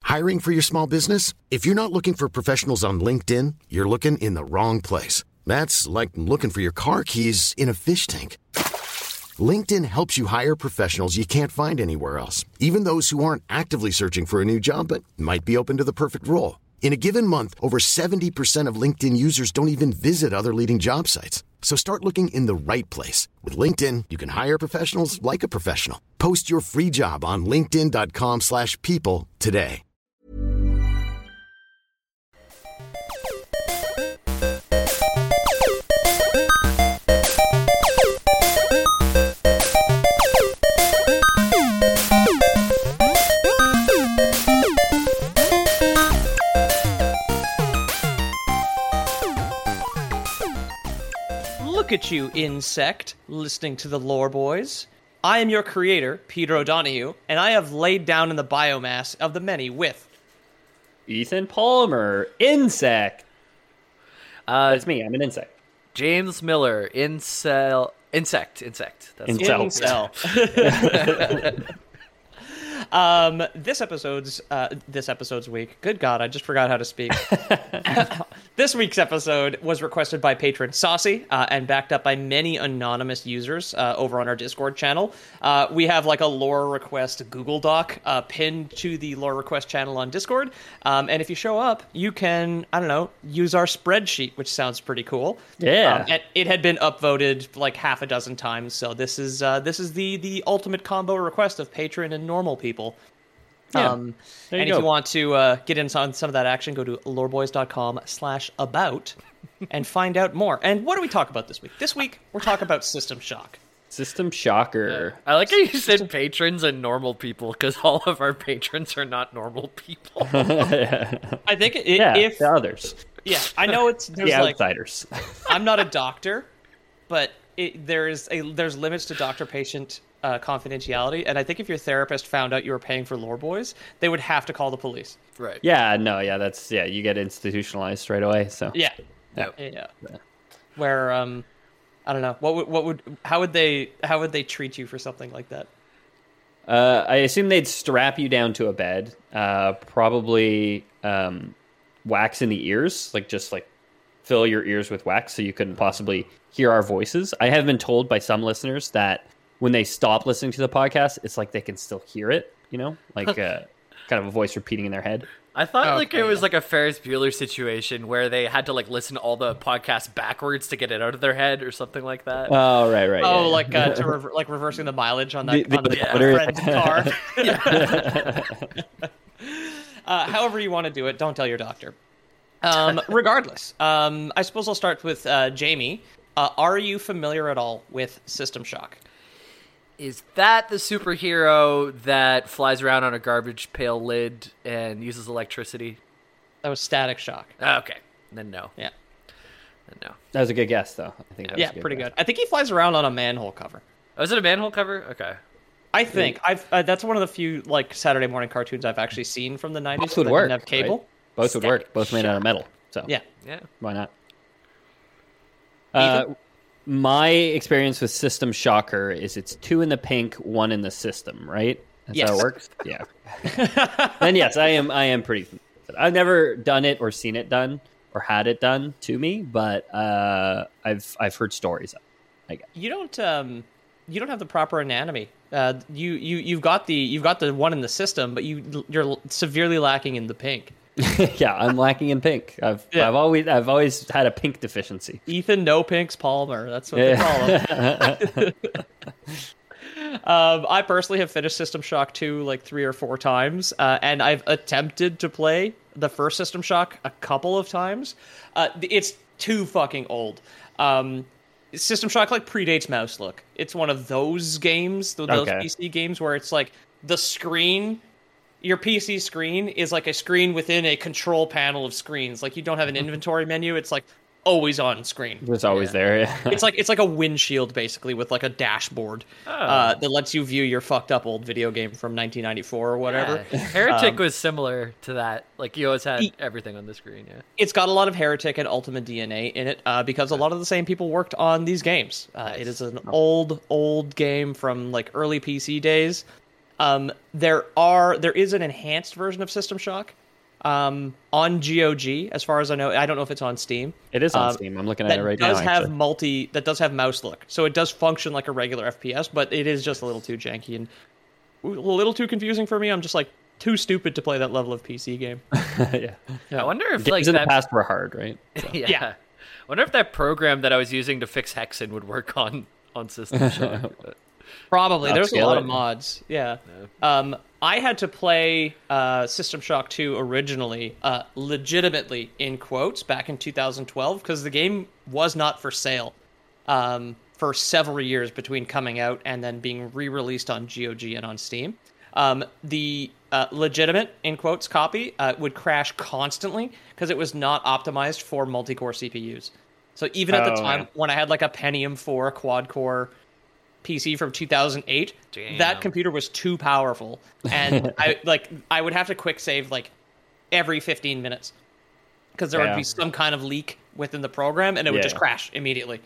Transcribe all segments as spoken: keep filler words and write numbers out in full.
Hiring for your small business? If you're not looking for professionals on LinkedIn, you're looking in the wrong place. That's like looking for your car keys in a fish tank. LinkedIn helps you hire professionals you can't find anywhere else, even those who aren't actively searching for a new job but might be open to the perfect role. In a given month, over seventy percent of LinkedIn users don't even visit other leading job sites. So start looking in the right place. With LinkedIn, you can hire professionals like a professional. Post your free job on linkedin.com slash people today. Look at you, insect, listening to the Lore Boys. I am your creator, Peter O'Donohue, and I have laid down in the biomass of the many with... Ethan Palmer, insect. Uh, it's me, I'm an insect. James Miller, incel... Insect, insect. That's Incel. Incel. Um, this episode's uh, this episode's week. Good God, I just forgot how to speak. This week's episode was requested by patron Saucy uh, and backed up by many anonymous users uh, over on our Discord channel. Uh, we have like a lore request Google Doc uh, pinned to the lore request channel on Discord. Um, and if you show up, you can, I don't know, use our spreadsheet, which sounds pretty cool. Yeah. Um, and it had been upvoted like half a dozen times, so this is uh, this is the the ultimate combo request of patron and normal people. Yeah, Um, there you and go. if you want to uh, get in on some of that action, go to loreboys.com slash about and find out more. And what do we talk about this week? This week, we're talking about System Shock. System Shocker. I like how you said patrons and normal people, because all of our patrons are not normal people. I think it, Yeah, if... the others. Yeah, I know it's... There's The like, outsiders. I'm not a doctor, but it, there's a there's limits to doctor-patient uh, confidentiality, and I think if your therapist found out you were paying for Lore Boys, they would have to call the police. Right. Yeah, no, yeah, that's, yeah, you get institutionalized straight away, so. Yeah. Yeah. Yeah. Where, um... I don't know. What would what would how would they how would they treat you for something like that? Uh, I assume they'd strap you down to a bed, uh, probably um, wax in the ears, like just like fill your ears with wax so you couldn't possibly hear our voices. I have been told by some listeners that when they stop listening to the podcast, it's like they can still hear it, you know, like uh, kind of a voice repeating in their head. I thought Okay, like it was yeah. like a Ferris Bueller situation where they had to like listen to all the podcasts backwards to get it out of their head or something like that. Oh, right, right. Oh, yeah, yeah. like uh, to rever- like reversing the mileage on that The- the on the decoder. friend's car. uh, however you want to do it, don't tell your doctor. Um, regardless, um, I suppose I'll start with uh, Jamie. Uh, are you familiar at all with System Shock? Is that the superhero that flies around on a garbage pail lid and uses electricity? That was Static Shock. Oh, okay. Then no. Yeah, Then no. That was a good guess, though. I think that was yeah, a good pretty guess. good. I think he flies around on a manhole cover. Oh, is it a manhole cover? Okay. I think I've uh, that's one of the few like Saturday morning cartoons I've actually seen from the nineties. Both would that work. Didn't have cable. right? Both would work. Both made out of metal. So Yeah. Yeah. why not? Uh, my experience with System Shocker is it's two in the pink, one in the system, right? That's how Yes. it works? Yeah. Then yes, I am I am pretty I've never done it or seen it done or had it done to me, but uh, I've I've heard stories of it, I guess. You don't um you don't have the proper anatomy. Uh, you you you've got the you've got the one in the system, but you you're severely lacking in the pink. Yeah, I'm lacking in pink. I've Yeah. I've always I've always had a pink deficiency. Ethan No Pinks Palmer. That's what they call him. um, I personally have finished System Shock two like three or four times, uh, and I've attempted to play the first System Shock a couple of times. Uh, it's too fucking old. Um, System Shock like predates Mouse Look. It's one of those games, those Okay. P C games where it's like the screen, your P C screen is like a screen within a control panel of screens. Like you don't have an inventory menu. It's like always on screen. It's always there. Yeah. It's like it's like a windshield basically with like a dashboard uh, that lets you view your fucked up old video game from nineteen ninety-four or whatever. Yeah. Heretic Um, was similar to that. Like you always had E- everything on the screen. Yeah. It's got a lot of Heretic and Ultimate D N A in it uh, because a lot of the same people worked on these games. Uh, It is an old, old game from like early P C days. Um, there are there is an enhanced version of System Shock um, on G O G, as far as I know. I don't know if it's on Steam. It is on Um, Steam. I'm looking at it right that now. does have actually. multi. That does have mouse look, so it does function like a regular F P S, but it is just a little too janky and a little too confusing for me. I'm just like too stupid to play that level of P C game. yeah. I wonder if Games like in that. the past were hard, right? So. yeah. Yeah. I wonder if that program that I was using to fix Hexen would work on on System Shock. Probably. There's a Upscale lot it. of mods. Yeah. Um, I had to play uh, System Shock two originally, uh, legitimately in quotes, back in two thousand twelve, because the game was not for sale um, for several years between coming out and then being re-released on G O G and on Steam. Um, the uh, legitimate, in quotes, copy uh, would crash constantly because it was not optimized for multi-core C P Us. So even at the Oh, time yeah. when I had like a Pentium four quad-core P C from two thousand eight, Damn. that computer was too powerful, and I like I would have to quick save like every fifteen minutes because there Yeah. would be some kind of leak within the program, and it would Yeah. just crash immediately.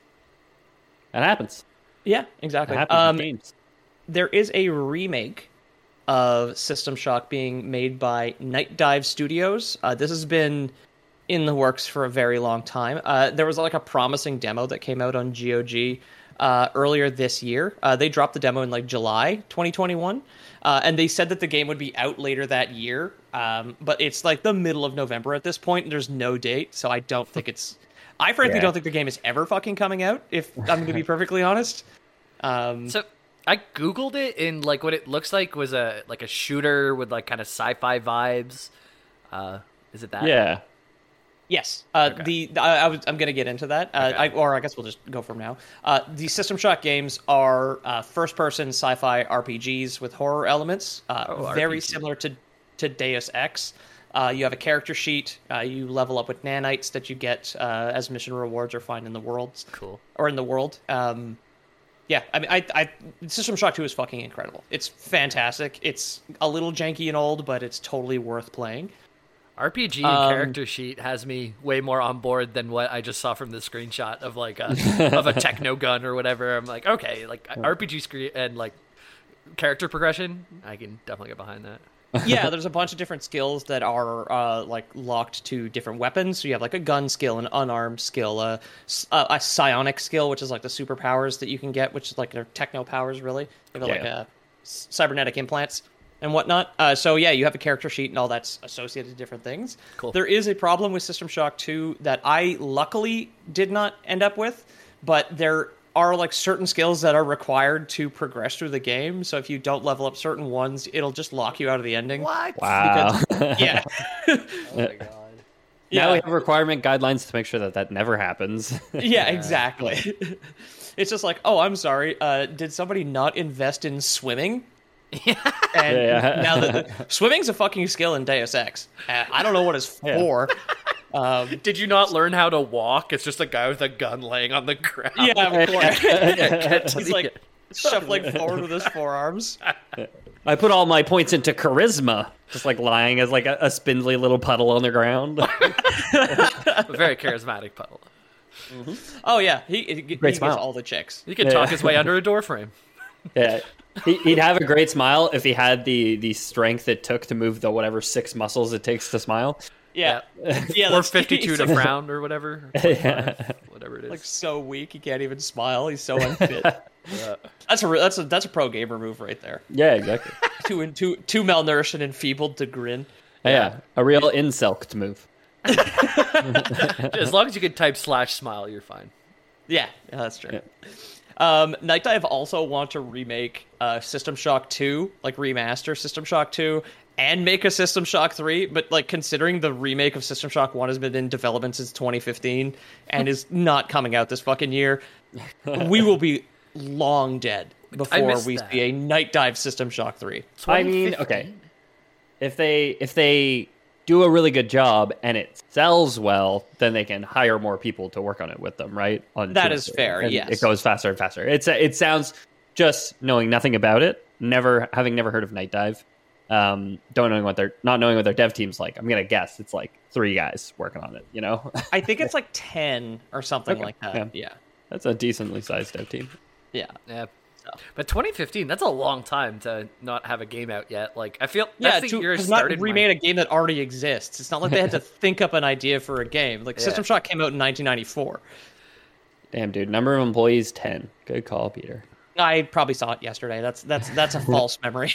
That happens. Yeah, It exactly. happens Um, with games. there is a remake of System Shock being made by Night Dive Studios. Uh, this has been in the works for a very long time. Uh, there was like a promising demo that came out on G O G uh, earlier this year. Uh, they dropped the demo in like July twenty twenty-one, uh, and they said that the game would be out later that year. Um, but it's like the middle of November at this point, and there's no date, so I don't think it's. I frankly Yeah. don't think the game is ever fucking coming out. If I'm going to be perfectly honest. Um, So I googled it, and like what it looks like was a like a shooter with like kind of sci-fi vibes. Uh, is it that? Yeah. Yes, uh, Okay. the, the I, I was I'm going to get into that, uh, Okay. I, or I guess we'll just go from now. Uh, the System Shock games are uh, first-person sci-fi R P Gs with horror elements, uh, Oh, very R P G. similar to to Deus Ex. Uh, you have a character sheet. Uh, you level up with nanites that you get uh, as mission rewards or find in the worlds Cool. or in the world. Um, yeah, I mean, I, I System Shock two is fucking incredible. It's fantastic. It's a little janky and old, but it's totally worth playing. R P G Um, character sheet has me way more on board than what I just saw from the screenshot of like a of a techno gun or whatever. I'm like, okay, like R P G screen and like character progression, I can definitely get behind that. Yeah, there's a bunch of different skills that are uh, like locked to different weapons. So you have like a gun skill, an unarmed skill, a, a, a psionic skill, which is like the superpowers that you can get, which is like their techno powers, really. You have like Yeah. a c- cybernetic implants and whatnot. Uh, so yeah, you have a character sheet and all that's associated to different things. Cool. There is a problem with System Shock two that I luckily did not end up with, but there are like certain skills that are required to progress through the game. So if you don't level up certain ones, it'll just lock you out of the ending. What? Wow. Yeah. Oh my god. Now we Yeah. have requirement guidelines to make sure that that never happens. Yeah, exactly. It's just like, oh, I'm sorry. Uh, did somebody not invest in swimming? And Yeah. now that the, swimming's a fucking skill in Deus Ex. Uh, I don't know what it's for. Um, Did you not learn how to walk? It's just a guy with a gun laying on the ground. yeah, of course. Get to He's the like end. shuffling forward with his forearms. I put all my points into charisma, just like lying as like a, a spindly little puddle on the ground. a very charismatic puddle. Oh yeah, he, he, he Great gets smile. all the chicks. He could Yeah. talk his way under a door frame. Yeah, he, he'd have a great smile if he had the the strength it took to move the whatever six muscles it takes to smile. Yeah, yeah, Or that's- fifty-two he's to like, frown or whatever. Yeah. Whatever it is. like so weak he can't even smile. He's so unfit. That's a re- that's a that's a pro gamer move right there. Yeah, exactly. Too too too malnourished and enfeebled to grin. Yeah, a real inselked move. As long as you can type slash smile, you're fine. Yeah, yeah that's true. Yeah. Um, Night Dive also want to remake uh, System Shock two, like remaster System Shock two, and make a System Shock three. But like considering the remake of System Shock one has been in development since twenty fifteen and is not coming out this fucking year, we will be long dead before missed we that. see a Night Dive System Shock three. I mean, okay, if they if they do a really good job and it sells well, then they can hire more people to work on it with them, right? On That two is and three. fair, And yes. it goes faster and faster. It's it sounds just knowing nothing about it, never having never heard of Night Dive, um, don't knowing what their not knowing what their dev team's like. I'm gonna guess it's like three guys working on it. You know, I think it's like ten or something Okay, like that. yeah. Yeah, that's a decently sized dev team. yeah. Yeah. But twenty fifteen, that's a long time to not have a game out yet. Like, I feel Yeah, that's the to, year I has not started remade my... a game that already exists. It's not like they had to think up an idea for a game. Like, Yeah. System Shock came out in nineteen ninety-four. Damn, dude. Number of employees, ten. Good call, Peter. I probably saw it yesterday. That's that's that's a false memory.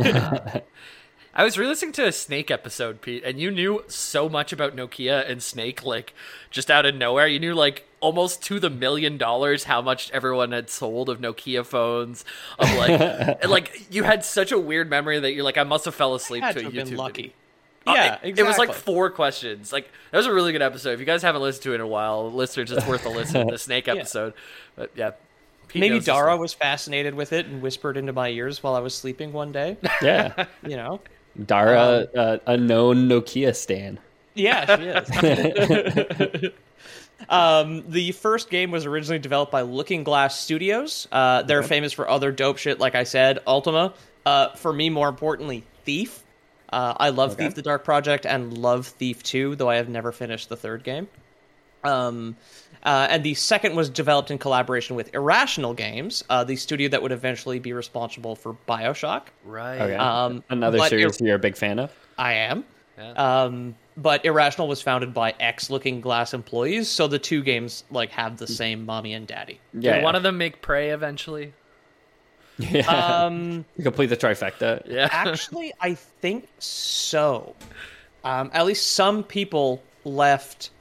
I was re-listening to a Snake episode, Pete, and you knew so much about Nokia and Snake, like, just out of nowhere. You knew, like, almost to the million dollars how much everyone had sold of Nokia phones. Of like, and, like, you had such a weird memory that you're like, I must have fell asleep Had to to a have YouTube been lucky. video. Uh, Yeah, it, exactly. it was like four questions. Like, that was a really good episode. If you guys haven't listened to it in a while, listeners, it's worth a listen. The Snake episode, but yeah. Pete Maybe knows the Dara stuff. was fascinated with it and whispered into my ears while I was sleeping one day. Yeah. You know? Dara, uh, a known Nokia stan. Yeah, she is. um, the first game was originally developed by Looking Glass Studios. Uh, they're famous for other dope shit, like I said, Ultima. Uh, for me, more importantly, Thief. Uh, I love Okay. Thief the Dark Project and love Thief two, though I have never finished the third game. Um, uh, and the second was developed in collaboration with Irrational Games, uh, the studio that would eventually be responsible for BioShock. Right. Okay. Um, Another but series Ir- you're a big fan of? I am. Yeah. Um, but Irrational was founded by ex-Looking Glass employees, so the two games like have the same mommy and daddy. Yeah. Did one of them make Prey eventually? yeah. Um, Complete the trifecta. Yeah. actually, I think so. Um, at least some people left.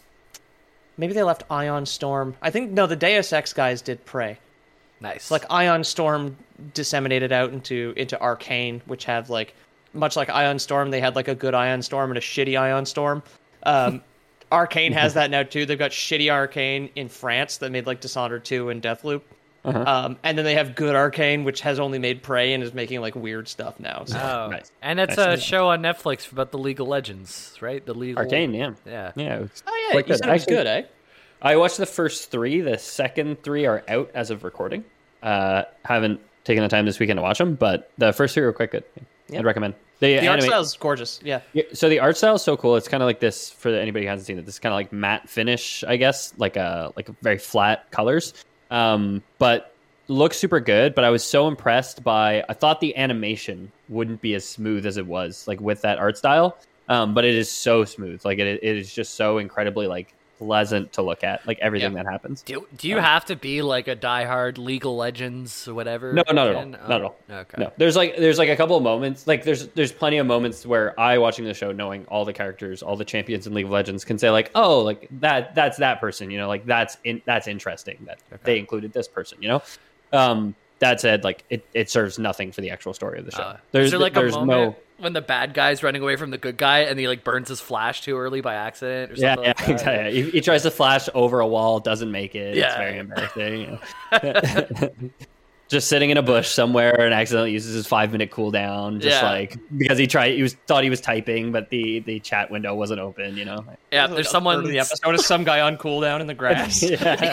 Maybe they left Ion Storm. I think no, the Deus Ex guys did Prey. Nice. Like Ion Storm disseminated out into into Arcane, which have like much like Ion Storm, they had like a good Ion Storm and a shitty Ion Storm. Um, Arcane has that now too. They've got shitty Arcane in France that made like Dishonored two and Deathloop. Uh-huh. Um, and then they have good Arcane, which has only made Prey and is making like weird stuff now. So. Oh, Nice. and it's Nice. a show on Netflix about the League of Legends, right? The League Arcane, yeah. Yeah. Yeah. it was Oh yeah, quite you said it was Actually, good, eh? I watched the first three. The second three are out as of recording. Uh, haven't taken the time this weekend to watch them, but the first three were quite good. Yeah. I'd recommend. The, The art anime- style is gorgeous. Yeah. Yeah, so the art style is so cool. It's kind of like this for anybody who hasn't seen it. This kind of like matte finish, I guess, like a like a very flat colors. Um, but looks super good. But I was so impressed by. I thought the animation wouldn't be as smooth as it was, like with that art style. Um, but it is so smooth. Like it, it is just so incredibly like pleasant to look at. Like everything Yeah. that happens. Do do you have to be like a diehard League of Legends or whatever? No, not at all. fan? Not at all. Oh, okay. No, there's like there's like a couple of moments. Like there's there's plenty of moments where I, watching the show, knowing all the characters, all the champions in League of Legends, can say like, oh, like that that's that person. You know, like that's in, that's interesting that they included this person. You know. Um, that said, like it, it serves nothing for the actual story of the show. Uh, there's is there like there's a moment no. when the bad guy's running away from the good guy and he like burns his flash too early by accident or Yeah, something yeah, like that? exactly. He, he tries to flash over a wall, doesn't make it. It's Yeah. very embarrassing. You know? Just sitting in a bush somewhere and accidentally uses his five minute cooldown, just Yeah. like because he tried, he was thought he was typing, but the the chat window wasn't open. You know. Yeah, Like there's a someone, third of the episode is some guy on cooldown in the grass.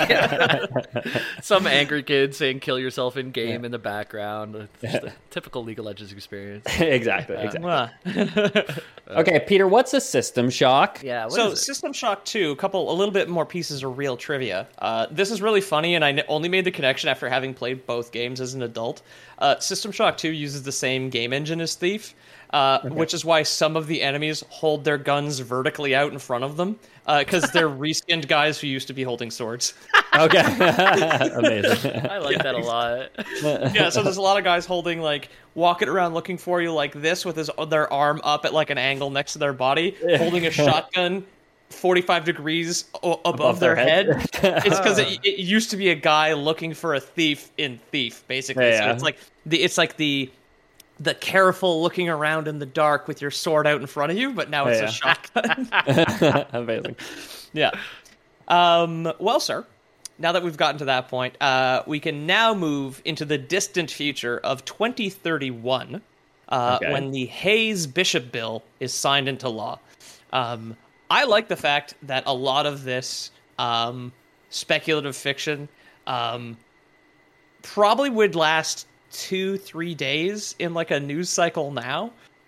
some angry kid saying "kill yourself in game" in the background. It's just a typical League of Legends experience. exactly. Exactly. Mwah. Okay, Peter, what's a System Shock? Yeah. What So, is it? System Shock two, a couple, a little bit more pieces of real trivia. Uh, this is really funny, and I n- only made the connection after having played both games as an adult. Uh, System Shock two uses the same game engine as Thief, uh, which is why some of the enemies hold their guns vertically out in front of them, because they're reskinned guys who used to be holding swords. Okay, amazing. I like that a lot. Yeah, so there's a lot of guys holding, like, walking around looking for you like this with his their arm up at, like, an angle next to their body, holding a shotgun forty-five degrees o- above, Above their, their head. head. It's because it, it used to be a guy looking for a thief in Thief, basically. Yeah, So yeah. it's like the it's like the the careful looking around in the dark with your sword out in front of you, but now it's Yeah. a shotgun. Amazing. Yeah. Um, well, sir, now that we've gotten to that point, uh, we can now move into the distant future of twenty thirty-one, uh, Okay. when the Hayes Bishop Bill is signed into law. Um, I like the fact that a lot of this um, speculative fiction um, probably would last two, three days in like a news cycle now.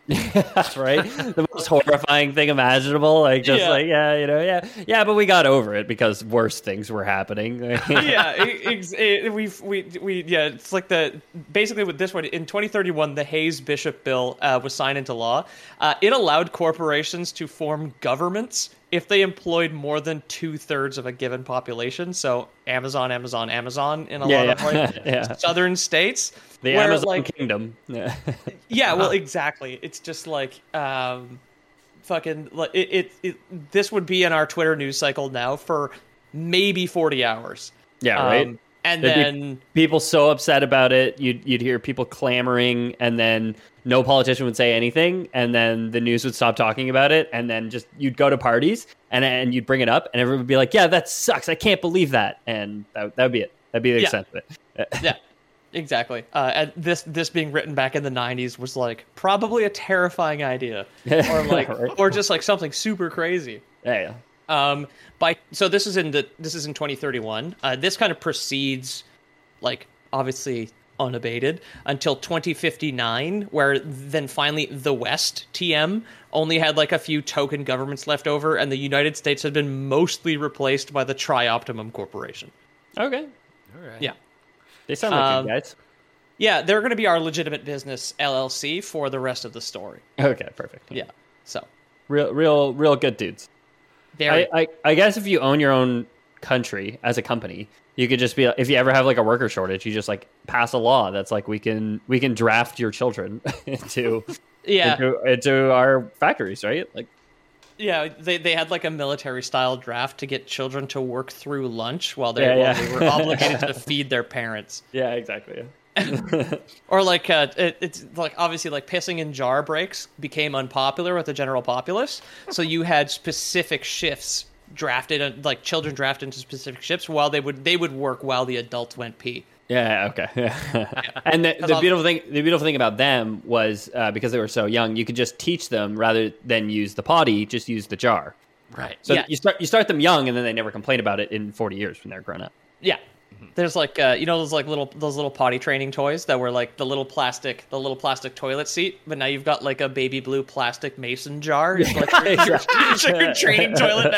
That's right. The most horrifying thing imaginable. Like, just Yeah. like, yeah, you know, yeah. Yeah, but we got over it because worse things were happening. yeah, it, it, we've we we yeah. It's like the basically with this one in twenty thirty-one, the Hayes Bishop bill uh, was signed into law. Uh, it allowed corporations to form governments if they employed more than two thirds of a given population. So Amazon, Amazon, Amazon in a Yeah, lot yeah. of like Yeah. southern states. The where, Amazon like, Kingdom. Yeah. yeah, well, exactly. It's just like um, fucking like it, it, it. This would be in our Twitter news cycle now for maybe forty hours. Yeah, right. Um, and There'd be then people so upset about it, you'd you'd hear people clamoring, and then no politician would say anything, and then the news would stop talking about it, and then just you'd go to parties and and you'd bring it up, and everyone would be like, "Yeah, that sucks. I can't believe that," and that that would be it. That'd be the Yeah. extent of it. yeah, exactly. Uh, and this this being written back in the nineties was like probably a terrifying idea, or like Right. or just like something super crazy. Yeah, yeah. Um, by so this is in the this is in twenty thirty-one. Uh, this kind of proceeds, like obviously unabated until twenty fifty-nine, where then finally the West T M only had like a few token governments left over, and the United States had been mostly replaced by the Trioptimum Corporation. Okay. All right. Yeah, They sound like Um, good guys. yeah, they're going to be our legitimate business L L C for the rest of the story. Okay, perfect. Yeah, so Real, real, real good dudes. very I, I, I guess if you own your own country as a company, you could just be, if you ever have like a worker shortage, you just like pass a law that's like, we can we can draft your children into yeah. into, into our factories, right? Like, Yeah, they, they had like a military style draft to get children to work through lunch while they, Yeah, while yeah. they were obligated to feed their parents. yeah, exactly. Yeah. Or like uh, it, it's like obviously like pissing in jar breaks became unpopular with the general populace, so you had specific shifts drafted, uh, like children drafted into specific shifts while they would they would work while the adults went pee. Yeah. Okay. Yeah. And the, the I'll- beautiful thing, the beautiful thing about them was uh, because they were so young, you could just teach them rather than use the potty, just use the jar. Right. So Yeah. you start you start them young, and then they never complain about it in forty years when they're grown up. Yeah. There's like uh, you know those like little those little potty training toys that were like the little plastic the little plastic toilet seat, but now you've got like a baby blue plastic mason jar. It's like your, your, it's like your training toilet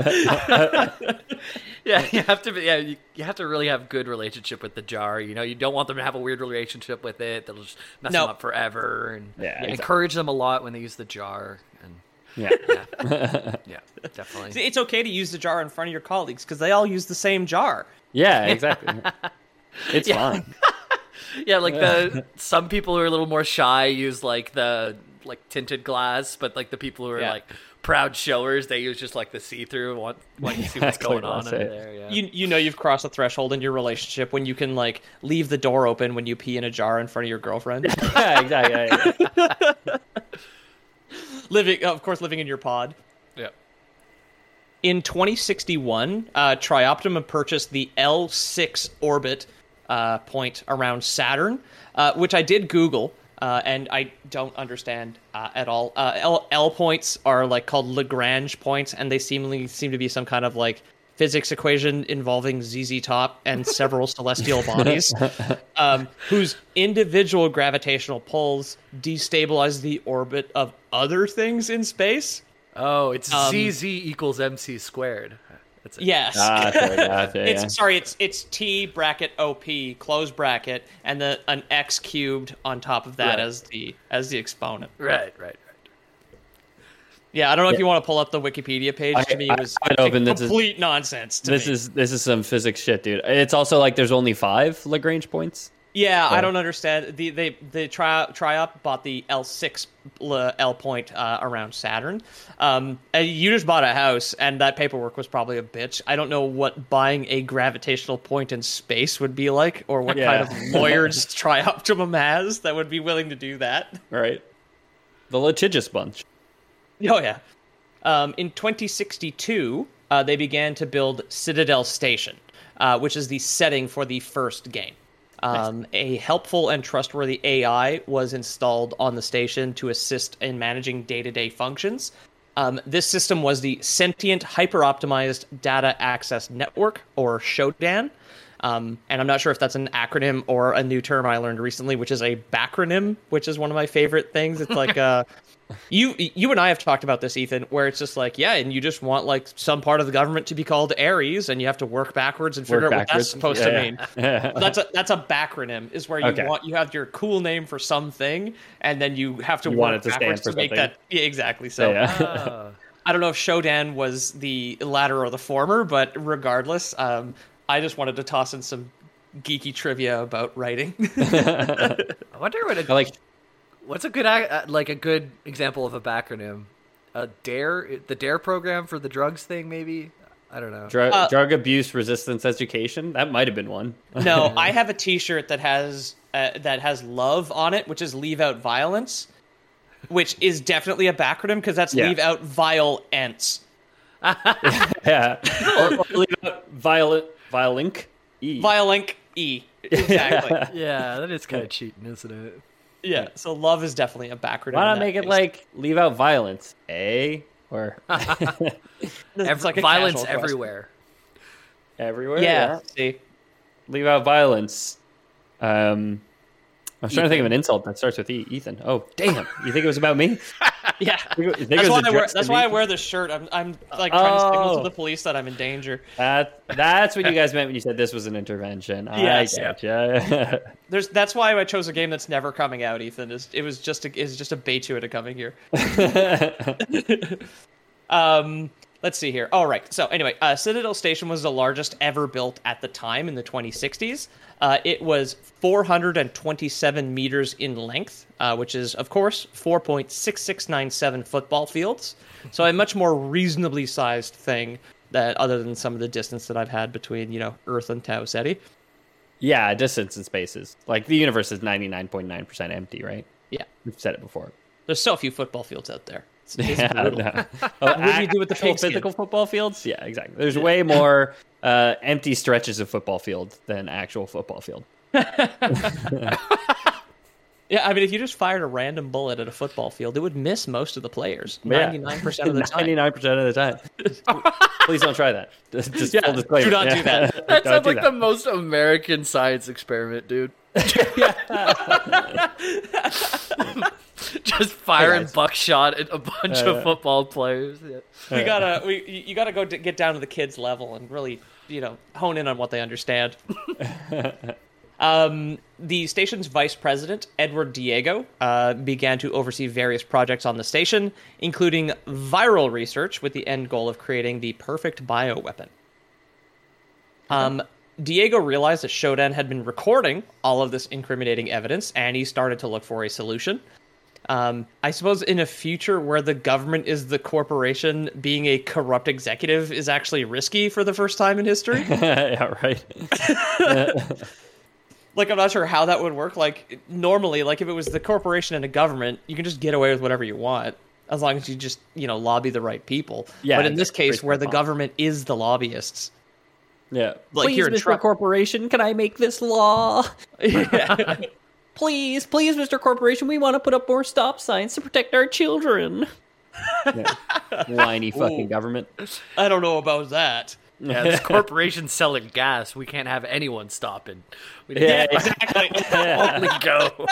now. Yeah, you have to. Be, yeah, you, you have to really have good relationship with the jar. You know, you don't want them to have a weird relationship with it. They'll just mess No. them up forever. And Yeah, exactly. encourage them a lot when they use the jar. And Yeah. yeah, yeah, definitely. It's okay to use the jar in front of your colleagues because they all use the same jar. Yeah. Exactly. It's Yeah. fine. Yeah, like the some people who are a little more shy use like the like tinted glass, but like the people who are Yeah. like proud showers, they use just like the see through. Want want you to see what's Exactly, going on that's under it. there. Yeah. You you know you've crossed a threshold in your relationship when you can like leave the door open when you pee in a jar in front of your girlfriend. Yeah. Exactly. Yeah, yeah. living of course living in your pod. yeah. In twenty sixty-one, uh, Trioptimum purchased the L six orbit uh, point around Saturn, uh, which I did Google, uh, and I don't understand uh, at all. Uh, L, L points are like called Lagrange points, and they seemingly seem to be some kind of like physics equation involving Z Z Top and several celestial bodies, um, whose individual gravitational pulls destabilize the orbit of other things in space. Oh, it's Um, Z Z equals M C squared. That's it. Yes. Ah, sorry, that's it, it's yeah. sorry, it's it's T bracket O P close bracket and the an X cubed on top of that Right. as the as the exponent. Right, right, right. Yeah, I don't know if you want to pull up the Wikipedia page. I- to me, I it was have it open. This is- complete nonsense. To This me. is this is some physics shit, dude. It's also like there's only five Lagrange points. Yeah, Yeah. I don't understand. The they the tri Triop bought the L six l- L point uh, around Saturn. Um, and you just bought a house, and that paperwork was probably a bitch. I don't know what buying a gravitational point in space would be like, or what Yeah. kind of lawyers Trioptimum has that would be willing to do that. Right. The litigious bunch. Oh yeah. Um, in twenty sixty-two, uh, they began to build Citadel Station, uh, which is the setting for the first game. Um, a helpful and trustworthy A I was installed on the station to assist in managing day-to-day functions. Um, this system was the Sentient Hyper-Optimized Data Access Network, or SHODAN. Um, and I'm not sure if that's an acronym or a new term I learned recently, which is a backronym, which is one of my favorite things. It's like a You you and I have talked about this, Ethan, where it's just like, yeah, and you just want like some part of the government to be called Ares, and you have to work backwards and figure Work out what backwards. that's supposed Yeah, to yeah. mean. Yeah. That's a that's a backronym, is where you Okay. want you have your cool name for something, and then you have to You work want it to stand backwards for to make something. that. Yeah, exactly. So Yeah. Uh, I don't know if Shodan was the latter or the former, but regardless, um, I just wanted to toss in some geeky trivia about writing. I wonder what a, I like what's a good ac- uh, like a good example of a backronym. A DARE, the DARE program for the drugs thing, maybe. I don't know. drug, Uh, drug abuse resistance education. That might have been one. No, I have a T-shirt that has uh, that has love on it, which is leave out violence, which is definitely a backronym because that's Yeah. leave out violence. Yeah. or, or leave out violent, violink. E. Violink E. Exactly. Yeah, that is kind of cheating, isn't it? Yeah. So love is definitely a backronym. Why in not that make it case. like leave out violence? A or It's Ev- like a violence casual question. everywhere. everywhere? Yeah. See. Leave out violence. Um, I was trying to think of an insult that starts with E. Ethan. Oh, damn! You think it was about me? Yeah. You think it That's was why I wear. addressed That's to why I me? wear this shirt. I'm. I'm like trying to signal Oh. to the police that I'm in danger. That that's what you guys meant when you said this was an intervention. Yes. I gotcha. There's. That's why I chose a game that's never coming out. Ethan is. It was just. A, is just a bait to it to coming here. um. Let's see here. All right. So anyway, uh, Citadel Station was the largest ever built at the time in the twenty sixties. Uh, it was four hundred twenty-seven meters in length, uh, which is, of course, four point six six nine seven football fields. So a much more reasonably sized thing that, other than some of the distance that I've had between, you know, Earth and Tau Ceti. Yeah, distance and spaces. Like the universe is ninety-nine point nine percent empty, right? Yeah. We've said it before. There's so few football fields out there. It's, it's Yeah, brutal. no. Oh, What do you do with the actual pigskin? physical football fields? Yeah, exactly. There's way more uh, empty stretches of football field than actual football field. Yeah, I mean, if you just fired a random bullet at a football field, it would miss most of the players. Yeah. ninety-nine percent of the time. ninety-nine percent of the time. Please don't try that. Just, just Yeah, full disclaimer. do not do Yeah. that. That Don't sounds do like that. the most American science experiment, dude. Just firing guys. buckshot at a bunch Uh, of football players. Yeah. We gotta, we you gotta go to get down to the kids' level and really, you know, hone in on what they understand. um, the station's vice president, Edward Diego, uh, began to oversee various projects on the station, including viral research with the end goal of creating the perfect bioweapon. Um, Diego realized that Shodan had been recording all of this incriminating evidence, and he started to look for a solution. Um, I suppose in a future where the government is the corporation, being a corrupt executive is actually risky for the first time in history. Yeah, right. Like, I'm not sure how that would work. Like, normally, like, if it was the corporation and a government, you can just get away with whatever you want, as long as you just, you know, lobby the right people. Yeah, but in this exactly. case, where the government is the lobbyists, Yeah. Like, Please, you're in Mister trou- Corporation, can I make this law? Please, please, Mister Corporation, we want to put up more stop signs to protect our children. Yeah. Whiny fucking Ooh. government. I don't know about that. Yeah, this corporation's selling gas. We can't have anyone stopping. We need Yeah, to Exactly. only go.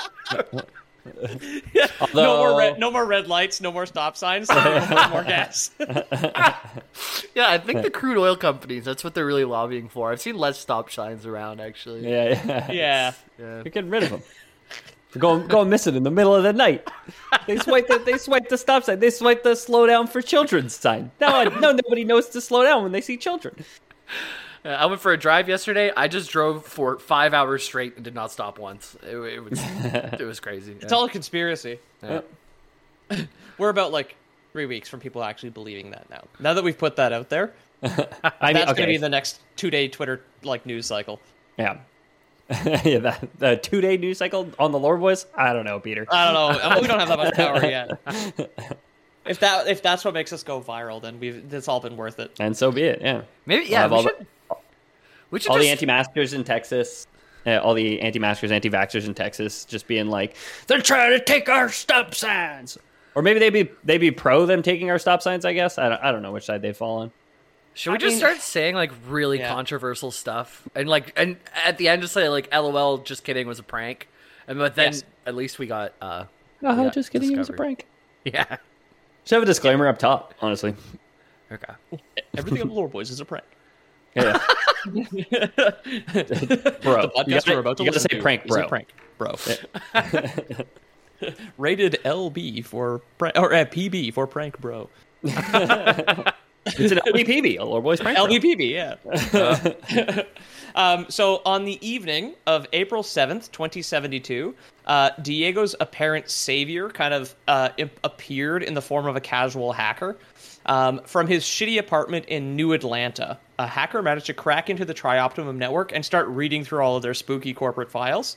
no more Although- red, no more red lights, no more stop signs, no more gas. Yeah, I think the crude oil companies, that's what they're really lobbying for. I've seen less stop signs around, actually. Yeah, yeah. Yeah. Yeah. You're getting rid of them. They're going, going missing in the middle of the night. They swipe the, they swipe the stop sign. They swipe the slow down for children sign. Now, no, nobody knows to slow down when they see children. Uh, I went for a drive yesterday. I just drove for five hours straight and did not stop once. It, it was it was crazy. It's all a conspiracy. Yeah. We're about like three weeks from people actually believing that now. Now that we've put that out there, I mean, that's okay. gonna be the next two-day Twitter like news cycle. Yeah. Yeah, that, the two-day news cycle on the Lore Boys? I don't know, Peter. I don't know. I mean, we don't have that much power yet. If that if that's what makes us go viral, then we've it's all been worth it. And so be it, yeah. Maybe, We'll yeah, have we all should, the, we should all just... the anti-maskers in Texas, uh, all the anti-maskers, anti-vaxxers in Texas just being like, they're trying to take our stop signs. Or maybe they'd be, they'd be pro them taking our stop signs, I guess. I don't, I don't know which side they fall on. Should we I just mean- start saying like really Yeah. controversial stuff and like and at the end just say like L O L, just kidding, was a prank, and but then Yes. at least we got uh Oh, we got just kidding, it was a discovered. prank. Yeah. Should have a disclaimer up top, honestly. Okay. Everything on the Lore Boys is a prank. Yeah, yeah. Bro, The podcast you gotta, we're about to you gotta listen say to prank, is bro. a prank, bro. Rated L B for prank, or uh, P B for prank, bro. It's an L B P B, a Lore Boys prank. L bro. B P B, yeah. um, so on the evening of April seventh, twenty seventy-two, uh, Diego's apparent savior kind of uh, imp- appeared in the form of a casual hacker. Um, from his shitty apartment in New Atlanta, a hacker managed to crack into the Trioptimum network and start reading through all of their spooky corporate files.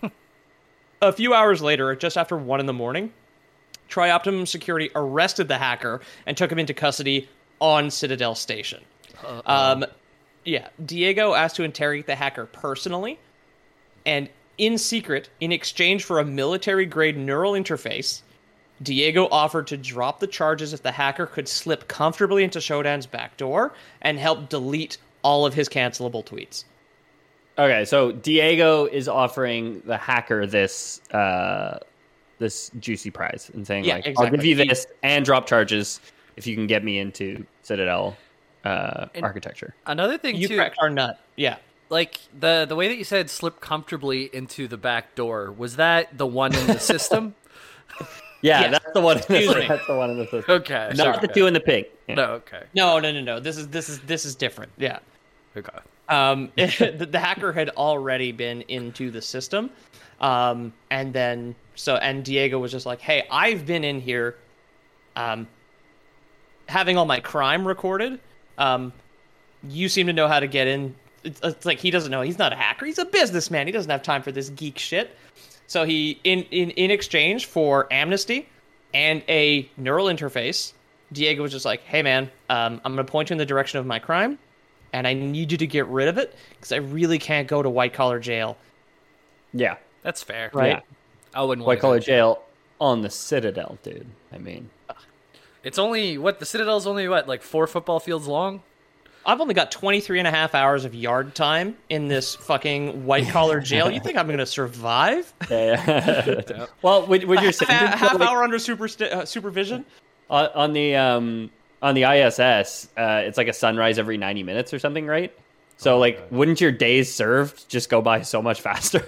A few hours later, just after one in the morning, Trioptimum security arrested the hacker and took him into custody on Citadel Station. Um, yeah, Diego asked to interrogate the hacker personally, and in secret, in exchange for a military-grade neural interface, Diego offered to drop the charges if the hacker could slip comfortably into Shodan's back door and help delete all of his cancelable tweets. Okay, so Diego is offering the hacker this uh, this juicy prize and saying, Yeah, like, I'll exactly. give you He- this and drop charges if you can get me into Citadel uh, And- architecture. Another thing You too, cracked our nut. Yeah. like the the way that you said slip comfortably into the back door, was that the one in the system? Yeah, Yes. that's the one. Excuse me. That's the one in the system. Okay. Not okay. the two in the pig. Yeah. No, okay. No, no, no, no. This is this is this is different. Yeah. Okay. Um, the, the hacker had already been into the system, um, and then so and Diego was just like, "Hey, I've been in here, um, having all my crime recorded. Um, you seem to know how to get in." It's, it's like he doesn't know. He's not a hacker. He's a businessman. He doesn't have time for this geek shit. So he, in in in exchange for amnesty and a neural interface, Diego was just like, "Hey, man, um, I'm gonna point you in the direction of my crime. And I need you to get rid of it because I really can't go to white collar jail." Yeah. That's fair. Right. Yeah. I wouldn't White want collar to. jail on the Citadel, dude. I mean, It's only what the Citadel's only what like four football fields long. I've only got twenty-three and a half hours of yard time in this fucking white collar jail. You think I'm going to survive? yeah. Well, with, with your half, sentence, half like, hour under super uh, supervision? on, on the um on the I S S, uh, it's like a sunrise every ninety minutes or something, right? So, like, wouldn't your days served just go by so much faster?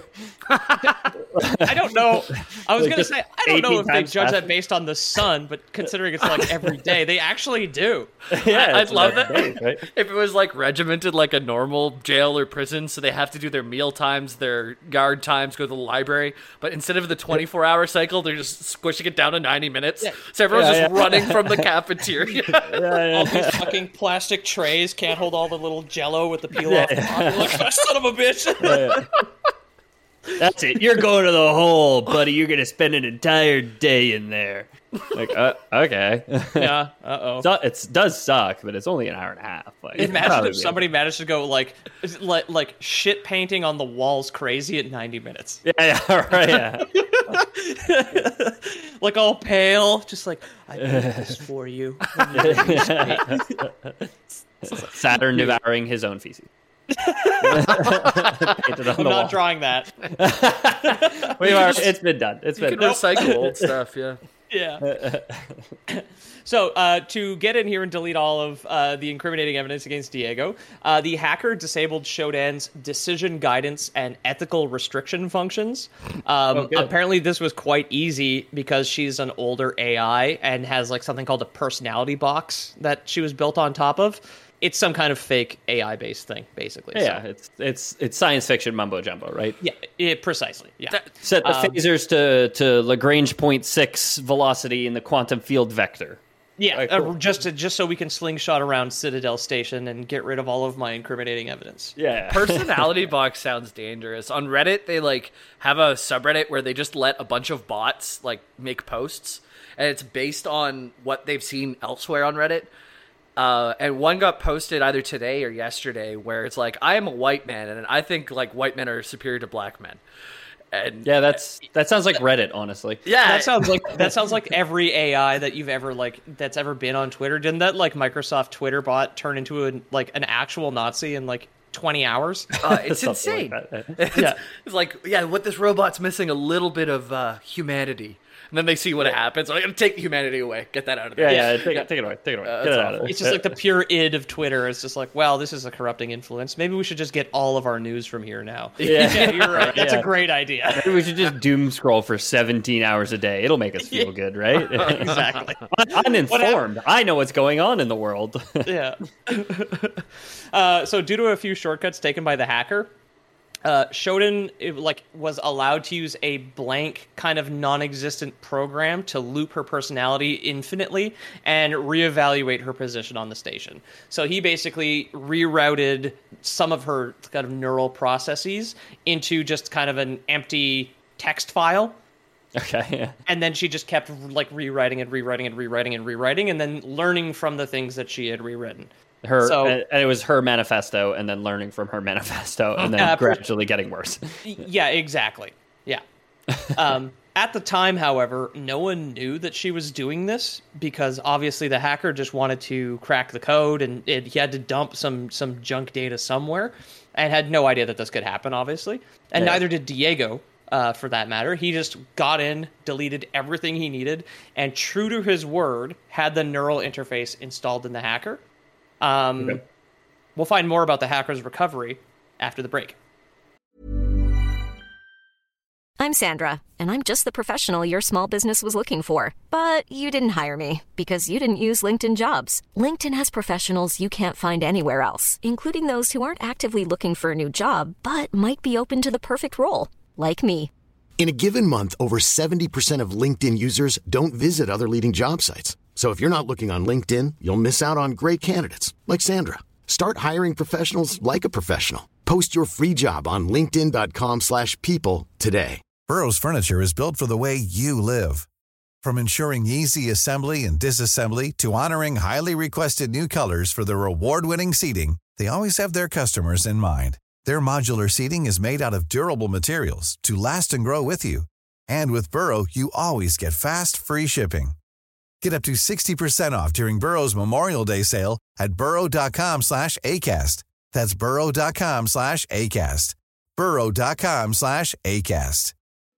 I don't know. I was Like going to just say, I don't know eighteen if they times judge faster. that based on the sun, but considering it's like every day, they actually do. yeah, I'd it's love like that days, right? if it was like regimented like a normal jail or prison, so they have to do their meal times, their guard times, go to the library. But instead of the twenty-four hour cycle, they're just squishing it down to ninety minutes. Yeah. So everyone's Yeah, just yeah. running from the cafeteria. All these fucking plastic trays can't hold all the little Jello with the peel off. Yeah. Like, son of a bitch. That's it. You're going to the hole, buddy. You're gonna spend an entire day in there. Like, uh, okay. Yeah. Uh oh. So- It does suck, but it's only an hour and a half. Like, Imagine probably if somebody managed to go like, like, like shit painting on the walls crazy at ninety minutes. Yeah, yeah, right. Yeah. Like all pale, just like, I did this for you. Saturn devouring his own feces. Painted on I'm the not wall. drawing that. We are, it's been done. It's You been can done. recycle old stuff, yeah. Yeah. So, uh, to get in here and delete all of uh, the incriminating evidence against Diego, uh, the hacker disabled Shodan's decision guidance and ethical restriction functions. Um, Oh, good. apparently, this was quite easy because she's an older A I and has like something called a personality box that she was built on top of. It's some kind of fake A I-based thing, basically. Yeah, So, it's it's it's science fiction mumbo jumbo, right? yeah, it, precisely. Yeah. That- Set the Um, phasers to to Lagrange point six velocity in the quantum field vector. Yeah, Alright, uh, cool. just to, just so we can slingshot around Citadel Station and get rid of all of my incriminating evidence. Yeah. Personality box sounds dangerous. On Reddit, they like have a subreddit where they just let a bunch of bots like make posts, and it's based on what they've seen elsewhere on Reddit. Uh, and one got posted either today or yesterday, where it's like, I am a white man, and I think like white men are superior to black men. And Yeah, that's that sounds like Reddit, honestly. yeah, That sounds like that sounds like every A I that you've ever like that's ever been on Twitter. Didn't that like Microsoft Twitter bot turn into a like an actual Nazi in like twenty hours? uh, it's Something insane. like that. It's, Yeah. it's like, yeah, what this robot's missing a little bit of uh, humanity. And then they see what happens. I'm going to take humanity away. Get that out of there. Yeah, yeah, take, it, take it away, take it away. Uh, Get it that's out of there. It's just like the pure id of Twitter. It's just like, well, this is a corrupting influence. Maybe we should just get all of our news from here now. Yeah. Yeah, you're right. That's Yeah. a great idea. Maybe we should just doom scroll for seventeen hours a day. It'll make us feel good, right? Exactly. I'm informed. I know what's going on in the world. Yeah. uh, so due to a few shortcuts taken by the hacker, uh, Shoten it, like was allowed to use a blank kind of non-existent program to loop her personality infinitely and reevaluate her position on the station. So he basically rerouted some of her kind of neural processes into just kind of an empty text file. Okay, yeah. And then she just kept like rewriting and rewriting and rewriting and rewriting and then learning from the things that she had rewritten. Her, So- and it was her manifesto, and then learning from her manifesto, and then Uh, for- gradually getting worse. Yeah, exactly. Yeah. Um, at the time, however, no one knew that she was doing this because obviously the hacker just wanted to crack the code and it, he had to dump some some junk data somewhere and had no idea that this could happen, obviously. And Yeah. neither did Diego, uh, for that matter. He just got in, deleted everything he needed, and true to his word, had the neural interface installed in the hacker. Um, Okay. We'll find more about the hacker's recovery after the break. I'm Sandra, and I'm just the professional your small business was looking for. But you didn't hire me because you didn't use LinkedIn Jobs. LinkedIn has professionals you can't find anywhere else, including those who aren't actively looking for a new job, but might be open to the perfect role, like me. In a given month, over seventy percent of LinkedIn users don't visit other leading job sites. So if you're not looking on LinkedIn, you'll miss out on great candidates like Sandra. Start hiring professionals like a professional. Post your free job on linkedin dot com slash people today. Burrow's furniture is built for the way you live. From ensuring easy assembly and disassembly to honoring highly requested new colors for their award-winning seating, they always have their customers in mind. Their modular seating is made out of durable materials to last and grow with you. And with Burrow, you always get fast, free shipping. Get up to sixty percent off during Burrow's Memorial Day sale at burrow dot com slash ACAST. That's burrow dot com slash ACAST. burrow dot com slash ACAST.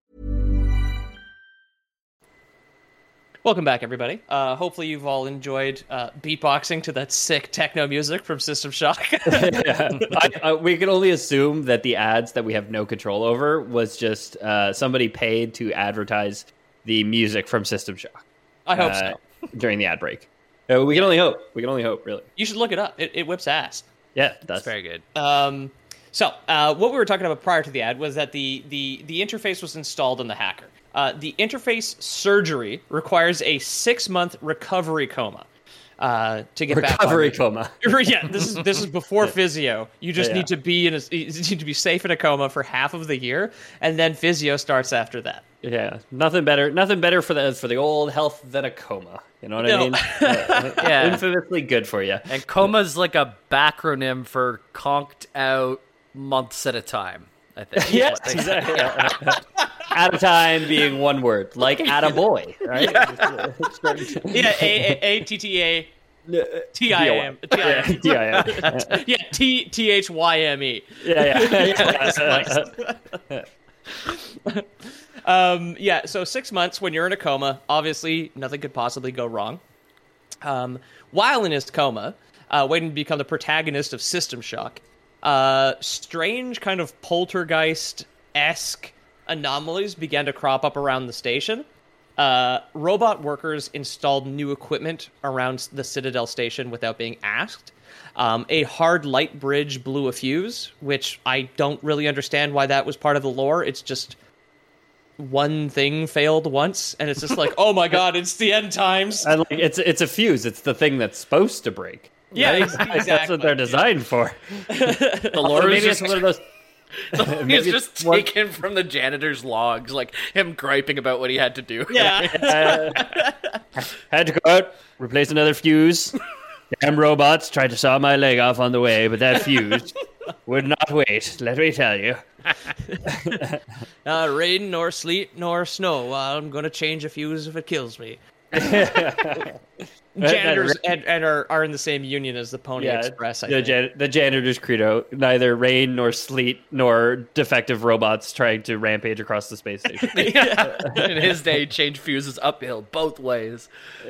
Welcome back, everybody. Uh, hopefully you've all enjoyed uh, beatboxing to that sick techno music from System Shock. Yeah. I, I, we can only assume that the ads that we have no control over was just uh, somebody paid to advertise the music from System Shock. I hope uh, so. During the ad break. Uh, we can only hope. We can only hope, really. You should look it up. It, it whips ass. Yeah, that's That's very good. Um, so, uh, what we were talking about prior to the ad was that the, the, the interface was installed in the hacker. Uh, the interface surgery requires a six-month recovery coma uh, to get recovery back coma. on. Yeah, this is this is before physio. You just Yeah. need to be in a you need to be safe in a coma for half of the year, and then physio starts after that. Yeah, nothing better. Nothing better for the for the old health than a coma. You know what No. I mean? Uh, Yeah. infamously good for you. And coma's like a backronym for conked out months at a time, I think. is Yes, what they- exactly. At a time being one word, like at a boy, right? Yeah, A A T T A T I M T I M. Yeah, yeah, Yeah, T T H Y M E. yeah, yeah. Um, yeah, so six months when you're in a coma, obviously nothing could possibly go wrong. Um, while in his coma, uh, waiting to become the protagonist of System Shock, uh, strange kind of poltergeist-esque anomalies began to crop up around the station. Uh, robot workers installed new equipment around the Citadel station without being asked. Um, a hard light bridge blew a fuse, which I don't really understand why that was part of the lore. It's just one thing failed once, and it's just like, oh my god, it's the end times. And like, it's it's a fuse. It's the thing that's supposed to break. Yeah, right? exactly. That's what they're designed for. The Or lore maybe is it's just, one of those. it's maybe just it's one- taken from the janitor's logs, like him griping about what he had to do. Yeah. uh, had to go out, replace another fuse. Damn robots tried to saw my leg off on the way, but that fuse would not wait. Let me tell you. Uh, rain, nor sleet, nor snow. I'm going to change a fuse if it kills me. janitors and, and are, are in the same union as the Pony Yeah, Express. I the, think. jan- the janitor's credo: neither rain nor sleet nor defective robots trying to rampage across the space station. In his day, change fuses uphill both ways.